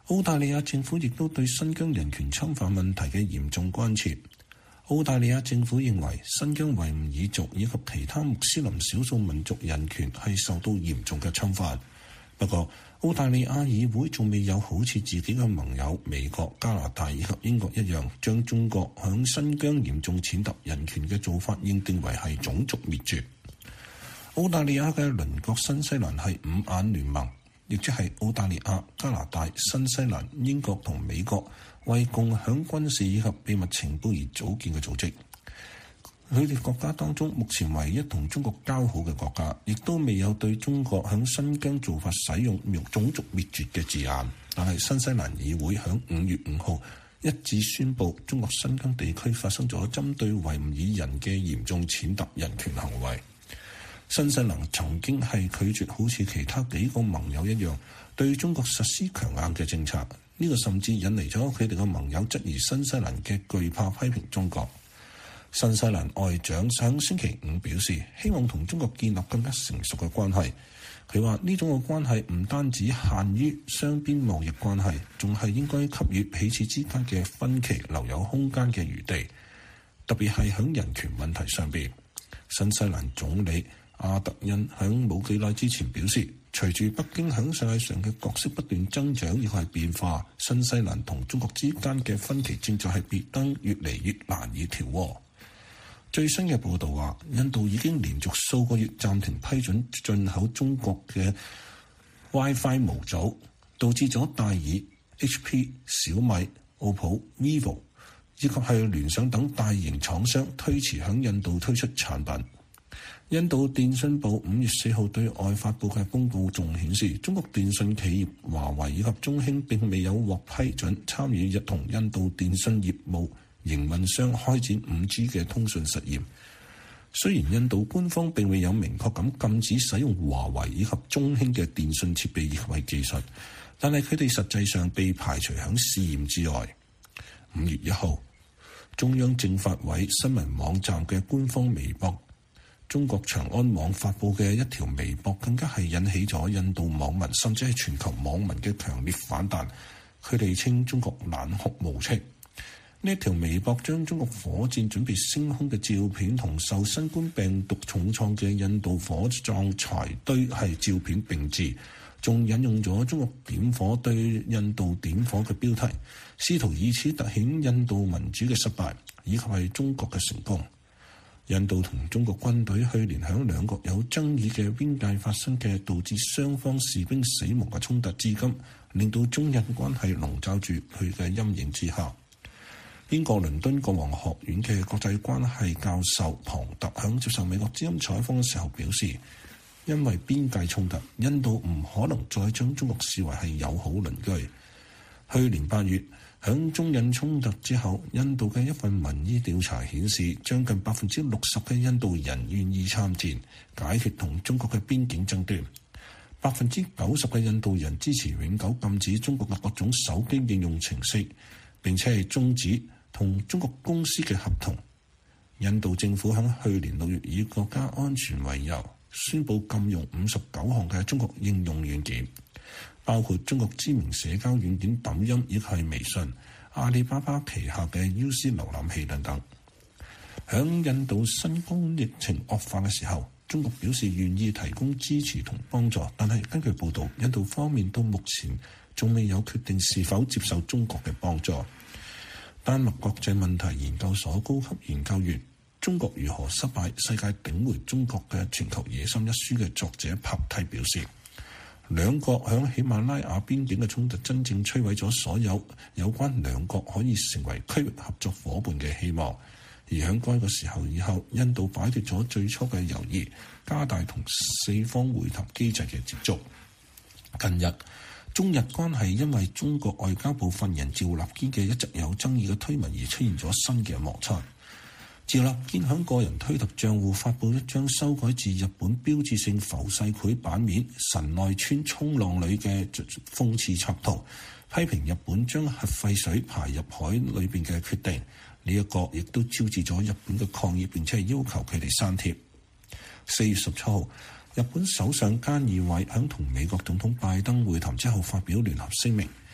澳大利亞政府亦都對新疆人權侵犯問題嘅嚴重關切。澳大利亞政府認為新疆維吾爾族以及其他穆斯林少數民族人權係受到嚴重嘅侵犯。不過，澳大利亞議會仲未有好似自己嘅盟友美國、加拿大以及英國一樣，將中國響新疆嚴重踐踏人權嘅做法認定為係種族滅絕。澳大利亞嘅鄰國新西蘭係五眼聯盟，亦即係澳大利亞、加拿大、新西蘭、英國同美國為共享軍事以及秘密情報而組建嘅組織。佢哋國家當中目前唯一同中國交好嘅國家，亦都未有對中國響新疆做法使用種族滅絕嘅字眼。但係新西蘭議會響5月5號一致宣布，中國新疆地區發生咗針對維吾爾人嘅嚴重踐踏人權行為。新西蘭曾經係拒絕好似其他幾個盟友一樣對中國實施強硬嘅政策，呢個甚至引嚟咗佢哋嘅盟友質疑新西蘭嘅懼怕批評中國。新西蘭外長上星期五表示，希望同中國建立更加成熟嘅關係。佢話呢種嘅關係唔單止限於雙邊貿易關係，仲係應該給予彼此之間嘅分歧留有空間嘅餘地，特別係響人權問題上邊。新西蘭總理阿特恩響冇幾耐之前表示，隨住北京響世界上嘅角色不斷增長，亦係變化，新西蘭同中國之間嘅分歧正在係變得越嚟越難以調和。最新嘅報道話，印度已經連續數個月暫停批准進口中國嘅 WiFi 模組，導致咗戴爾、HP、小米、OPPO、Vivo 以及係聯想等大型廠商推遲響印度推出產品。印度電信部5月4號對外發布嘅公告仲顯示，中國電信企業華為以及中興並未有獲批准參與同印度電信業務營運商開展 5G 嘅通訊實驗。雖然印度官方並未有明確咁禁止使用華為以及中興嘅電信設備以及係技術，但係佢哋實際上被排除響試驗之外。5月1號，中央政法委新聞網站嘅官方微博中國長安網發布嘅一條微博，更加係引起咗印度網民甚至係全球網民嘅強烈反彈。佢哋稱中國冷酷無情。呢條微博將中國火箭準備升空嘅照片同受新冠病毒重創嘅印度火葬柴堆係照片並置，仲引用咗中國點火對印度點火嘅標題，試圖以此凸顯印度民主嘅失敗以及係中國嘅成功。印度同中國軍隊去年響兩國有爭議嘅邊界發生嘅導致雙方士兵死亡嘅衝突，至今令到中印關係籠罩住佢嘅陰影之下。英國倫敦國王學院嘅國際關係教授龐特響接受美國之音採訪嘅時候表示，因為邊界衝突，印度唔可能再將中國視為係友好鄰居。去年8月，響中印衝突之後，印度嘅一份民意調查顯示，將近60%嘅印度人願意參戰，解決同中國嘅邊境爭端。90%嘅印度人支持永久禁止中國嘅各種手機應用程式，並且係終止同中國公司嘅合同。印度政府響去年6月以國家安全為由，宣布禁用59項嘅中國應用軟件，包括中國知名社交軟件抖音以及係微信、阿里巴巴旗下嘅 UC 瀏覽器等等。響印度新冠疫情惡化嘅時候，中國表示願意提供支持同幫助，但係根據報道，印度方面到目前仲未有決定是否接受中國嘅幫助。丹麥國際問題研究所高級研究員、中國如何失敗世界頂回中國嘅全球野心一書嘅作者帕蒂表示，兩國響喜馬拉雅邊境嘅衝突真正摧毀咗所有有關兩國可以成為區域合作夥伴嘅希望。而喺該個時候以後，印度擺脫咗最初嘅猶豫，加大同四方會談機制嘅接觸。近日，中日關係因為中國外交部發言人趙立堅嘅一直有爭議嘅推文而出現咗新嘅摩擦。趙立堅喺個人推特賬戶發布一張修改自日本標誌性浮世繪版面神奈川衝浪裏嘅諷刺插圖，批評日本將核廢水排入海裏邊嘅決定。呢一個亦都招致咗日本嘅抗議，並且係要求佢哋刪帖。4月17號，日本首相菅義偉響同美國總統拜登會談之後發表聯合聲明，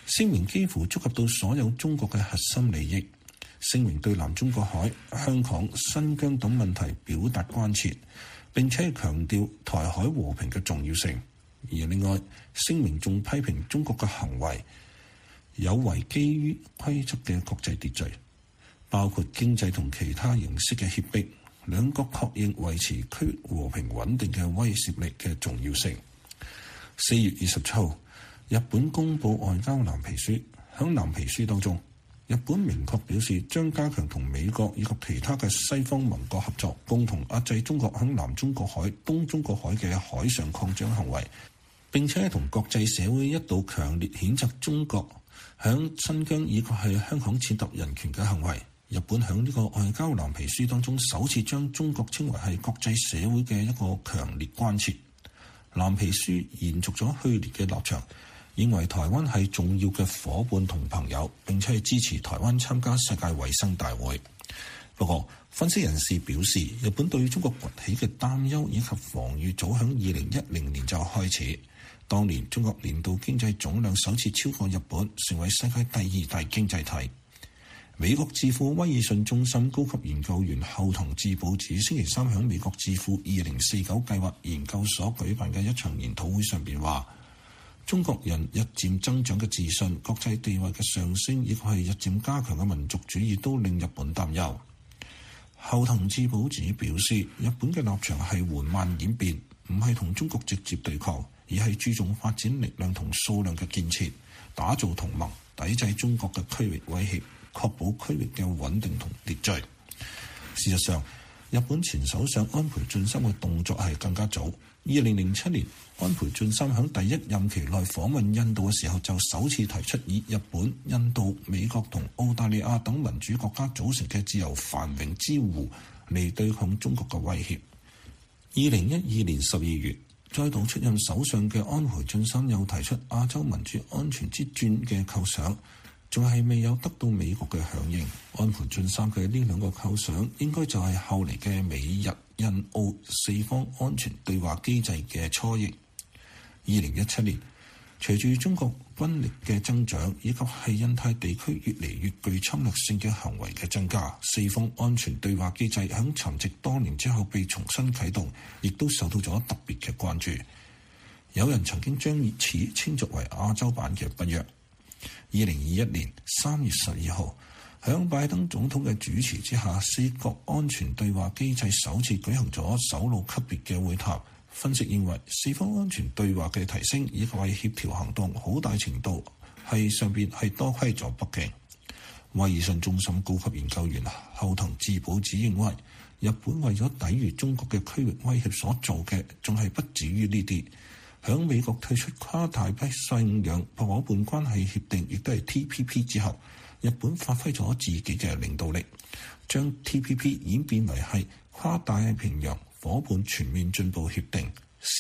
聲明幾乎觸及到所有中國嘅核心利益。聲明對南中國海、香港、新疆等問題表達關切，並且強調台海和平嘅重要性。而另外，聲明仲批評中國嘅行為有違基於規則嘅國際秩序，包括經濟同其他形式嘅脅迫。兩國確認維持區域和平穩定嘅威懾力嘅重要性。4月27號，日本公布外交藍皮書，喺藍皮書當中，日本明確表示將加強同美國以及其他嘅西方盟國合作，共同壓制中國喺南中國海、東中國海嘅海上擴張行為，並且同國際社會一道強烈譴責中國喺新疆以及係香港踐踏人權嘅行為。日本喺呢個外交藍皮書當中首次將中國稱為係國際社會嘅一個強烈關切。藍皮書延續咗去年嘅立場，認為台灣係重要嘅夥伴同朋友，並且係支持台灣參加世界衛生大會。不過，分析人士表示，日本對中國崛起嘅擔憂以及防禦早喺2010年就開始。當年中國年度經濟總量首次超過日本，成為世界第2大經濟體。美國智庫威爾遜中心高級研究員後藤智保子星期三喺美國智庫2049計劃研究所舉辦嘅一場研討會上邊話，中國人日漸增長嘅自信、國際地位嘅上升，以及係日漸加強嘅民族主義，都令日本擔憂。後藤智保子表示，日本嘅立場係緩慢演變，唔係同中國直接對抗，而係注重發展力量同數量嘅建設，打造同盟，抵制中國嘅區域威脅，確保區域嘅穩定同秩序。事實上，日本前首相安倍晉三嘅動作係更加早。2007年，安倍晉三喺第一任期內訪問印度嘅時候，就首次提出以日本、印度、美國同澳大利亞等民主國家組成嘅自由繁榮之弧嚟對抗中國嘅威脅。2012年12月，再度出任首相嘅安倍晉三又提出亞洲民主安全之鑽嘅構想，仲係未有得到美國嘅響應。安倍晉三嘅呢兩個構想，應該就係後嚟嘅美日印澳四方安全對話機制嘅雛形。2017年，隨住中國軍力嘅增長，以及係印太地區越嚟越具侵略性嘅行為嘅增加，四方安全對話機制喺沉寂多年之後被重新啟動，亦都受到咗特別嘅關注。有人曾經將此稱作為亞洲版嘅北約。2021年3月12號，響拜登總統嘅主持之下，四國安全對話機制首次舉行咗首腦級別嘅會談。分析認為，四方安全對話嘅提升以及係協調行動，好大程度上邊係多虧咗北京。威爾遜中心高級研究員後藤智保子認為，日本為咗抵禦中國嘅區域威脅所做嘅，仲係不止於呢啲。響美國退出跨太平洋夥伴關係協定，亦都係 TPP 之後，日本發揮咗自己嘅領導力，將 TPP 演變為係跨太平洋夥伴全面進步協定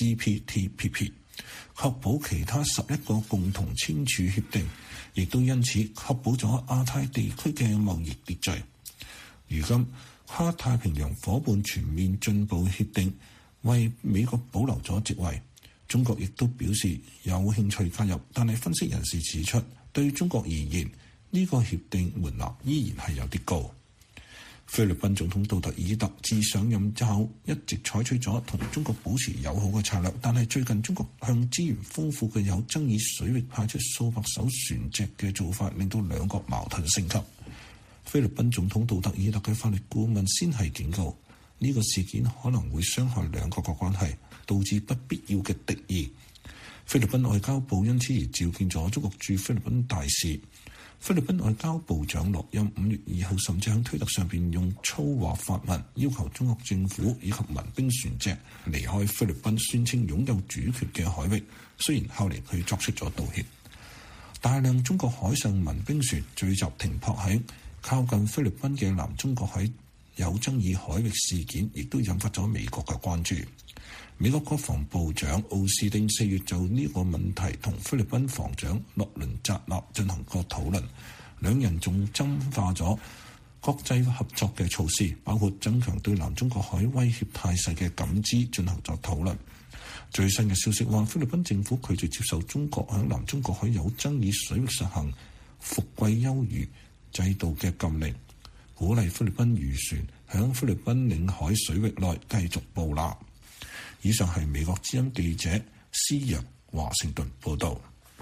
CPTPP， 確保其他11個共同簽署協定，亦都因此確保咗亞太地區嘅貿易秩序。如今跨太平洋夥伴全面進步協定為美國保留咗席位，中國亦都表示有興趣加入，但係分析人士指出，對中國而言，呢個協定門檻依然係有啲高。菲律賓總統杜特爾特自上任之後一直採取咗同中國保持友好嘅策略，但係最近中國向資源豐富嘅有爭議水域派出數百艘船隻嘅做法，令到兩國矛盾升級。菲律賓總統杜特爾特嘅法律顧問先係警告，呢個事件可能會傷害兩國嘅關係，導致不必要嘅敵意。菲律賓外交部因此而召見咗中國駐菲律賓大使。菲律賓外交部長諾欽5月2號甚至喺推特上邊用粗話發文，要求中國政府以及民兵船隻離開菲律賓宣稱擁有主權嘅海域。雖然後嚟佢作出咗道歉。大量中國海上民兵船聚集停泊喺靠近菲律賓嘅南中國海有爭議海域事件，亦都引發咗美國嘅關注。美國國防部長奧斯汀4月就呢個問題同菲律賓防長洛倫扎納進行過討論，兩人仲深化咗國際合作嘅措施，包括增強對南中國海威脅態勢嘅感知，進行咗討論。最新嘅消息話，菲律賓政府拒絕接受中國喺南中國海有爭議水域實行伏季休漁制度嘅禁令，鼓勵菲律賓漁船響菲律賓領海水域內繼續捕撈。以上係美國之音記者施陽華盛頓報導。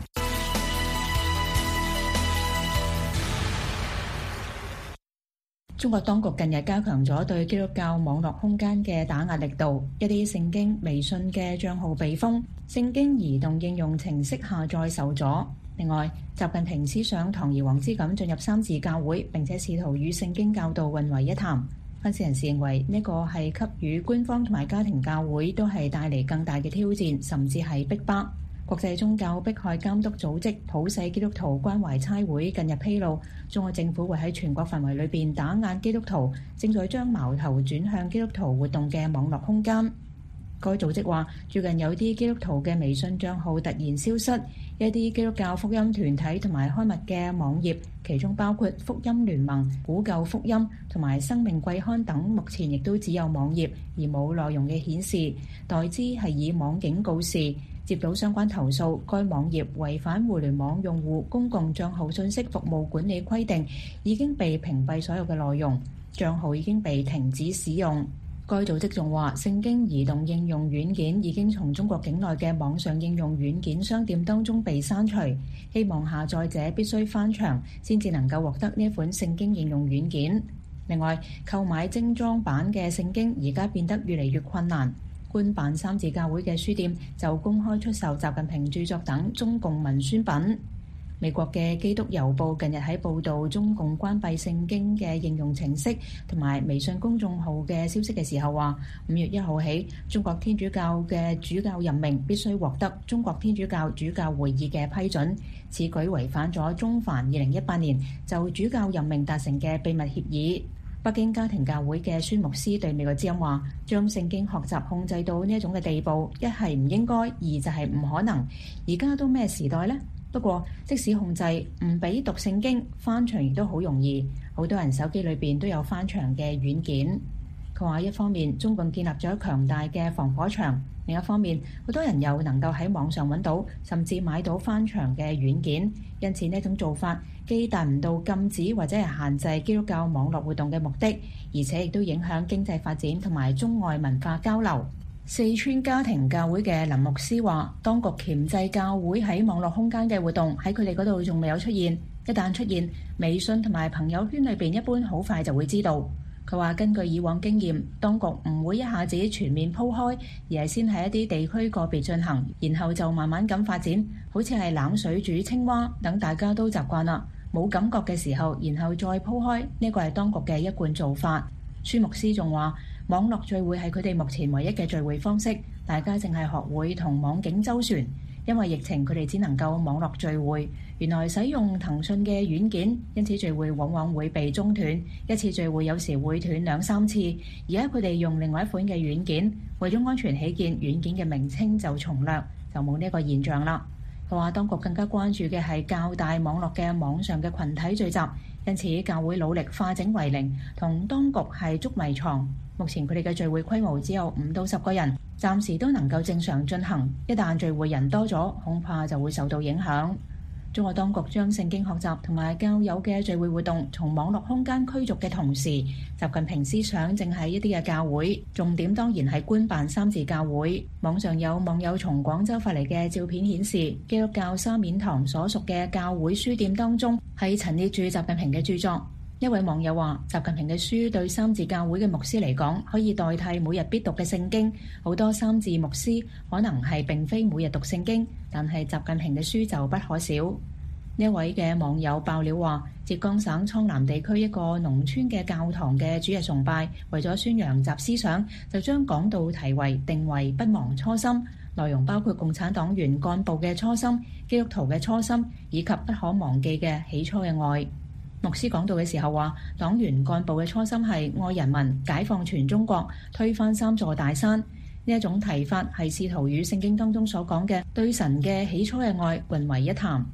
中國當局近日加強咗對基督教網絡空間嘅打壓力度，一啲聖經微信嘅帳號被封，聖經移動應用程式下載受阻。另外，習近平思想堂而皇之咁進入三自教會，並且試圖與聖經教導混為一談。分析人士認為呢個係給予官方同埋家庭教會都係帶嚟更大嘅挑戰，甚至係逼迫。國際宗教迫害監督組織普世基督徒關懷差會近日披露，中國政府會喺全國範圍裏邊打壓基督徒正在將矛頭轉向基督徒活動嘅網絡空間。該組織話，最近有啲基督徒嘅微信帳號突然消失，一啲基督教福音團體同埋刊物嘅網頁，其中包括福音聯盟、古舊福音同埋生命季刊等，目前亦都只有網頁而冇內容嘅顯示，代之係以網警告示。接到相關投訴，該網頁違反互聯網用戶公共帳號信息服務管理規定，已經被屏蔽所有嘅內容，帳號已經被停止使用。該組織仲話，聖經移動應用軟件已經從中國境內嘅網上應用軟件商店當中被刪除，希望下載者必須翻牆先至能夠獲得呢一款聖經應用軟件。另外，購買精裝版嘅聖經而家變得越嚟越困難。官辦三自教會嘅書店就公開出售習近平著作等中共文宣品。美國嘅基督郵報近日喺報導中共關閉聖經嘅應用程式同埋微信公眾號嘅消息嘅時候話，5月1號起，中國天主教嘅主教任命必須獲得中國天主教主教會議嘅批准。此舉違反咗中梵2018年就主教任命達成嘅秘密協議。北京家庭教會嘅孫牧師對美國之音話，將聖經學習控制到呢一種嘅地步，一係唔應該，二就係唔可能。而家都咩時代呢？不過即使控制唔俾讀聖經，翻牆亦都好容易，好多人手機裏邊都有翻牆嘅軟件。佢話一方面中共建立咗強大嘅防火牆，另一方面好多人又能夠喺網上揾到甚至買到翻牆嘅軟件，因此呢種做法既達唔到禁止或者係限制基督教網絡活動嘅目的，而且亦都影響經濟發展同埋中外文化交流。四川家庭教會嘅林牧師話，當局鉗制教會喺網絡空間嘅活動，喺佢哋嗰度仲未有出現，一旦出現，微信同埋朋友圈裏邊一般好快就會知道。佢話根據以往經驗，當局唔會一下子全面鋪開，而係先喺一啲地區個別進行，然後就慢慢咁發展，好似係冷水煮青蛙，等大家都習慣啦，冇感覺嘅時候，然後再鋪開，呢個係當局嘅一貫做法。孫牧師仲話，網絡聚會係佢哋目前唯一嘅聚會方式，大家淨係學會同網警周旋。因為疫情，佢哋只能夠網絡聚會。原來使用騰訊嘅軟件，因此聚會往往會被中斷。一次聚會有時會斷2-3次。而家佢哋用另外一款嘅軟件，為咗安全起見，軟件嘅名稱就重略，就冇呢個現象啦。佢話當局更加關注嘅係較大網絡嘅網上嘅群體聚集，因此教會努力化整為零，同當局係捉迷藏。目前佢哋嘅聚會規模只有5到10個人，暫時都能夠正常進行。一旦聚會人多咗，恐怕就會受到影響。中國當局將聖經學習同埋教友嘅聚會活動從網絡空間驅逐嘅同時，習近平思想正喺一啲嘅教會，重點當然係官辦三自教會。網上有網友從廣州發嚟嘅照片顯示，基督教沙面堂所屬嘅教會書店當中係陳列住習近平嘅著作。一位網友話，習近平嘅書對三自教會嘅牧師嚟講，可以代替每日必讀嘅聖經。好多三自牧師可能係並非每日讀聖經，但係習近平嘅書就不可少。呢一位嘅網友爆料話，浙江省蒼南地區一個農村嘅教堂嘅主日崇拜，為咗宣揚習思想，就將講道題為定為不忘初心，內容包括共產黨員幹部嘅初心、基督徒嘅初心，以及不可忘記嘅起初嘅愛。牧師講道嘅時候話，黨員幹部嘅初心係愛人民、解放全中國、推翻3座大山。呢一種提法係試圖與聖經當中所講嘅對神嘅起初嘅愛混為一談。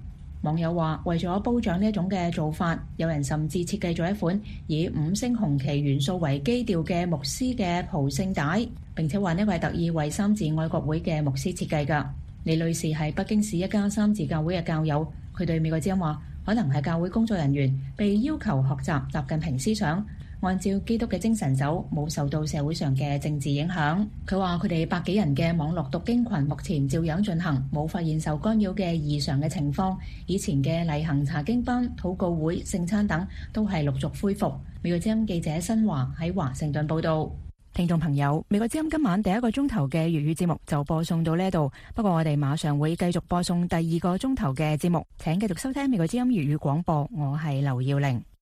網友話，為咗褒獎呢一種嘅做法，有人甚至設計咗一款以5星紅旗元素為基調嘅牧師嘅袍聖帶，並且話呢個係特意為三自愛國會嘅牧師設計㗎。李女士係北京市一家三自教會嘅教友，佢對美國之音話，可能係教會工作人員被要求學習習近平思想，按照基督嘅精神走，冇受到社會上嘅政治影響。佢話佢哋百幾人嘅網絡讀經群目前照樣進行，冇發現受干擾嘅異常嘅情況。以前嘅例行查經班、禱告會、聖餐等都係陸續恢復。美國之音記者新華喺華盛頓報道。聽眾朋友，美國之音今晚第一個鐘頭嘅粵語節目就播送到呢度，不過我哋馬上會繼續播送第二個鐘頭嘅節目，請繼續收聽美國之音粵語廣播，我係劉耀玲。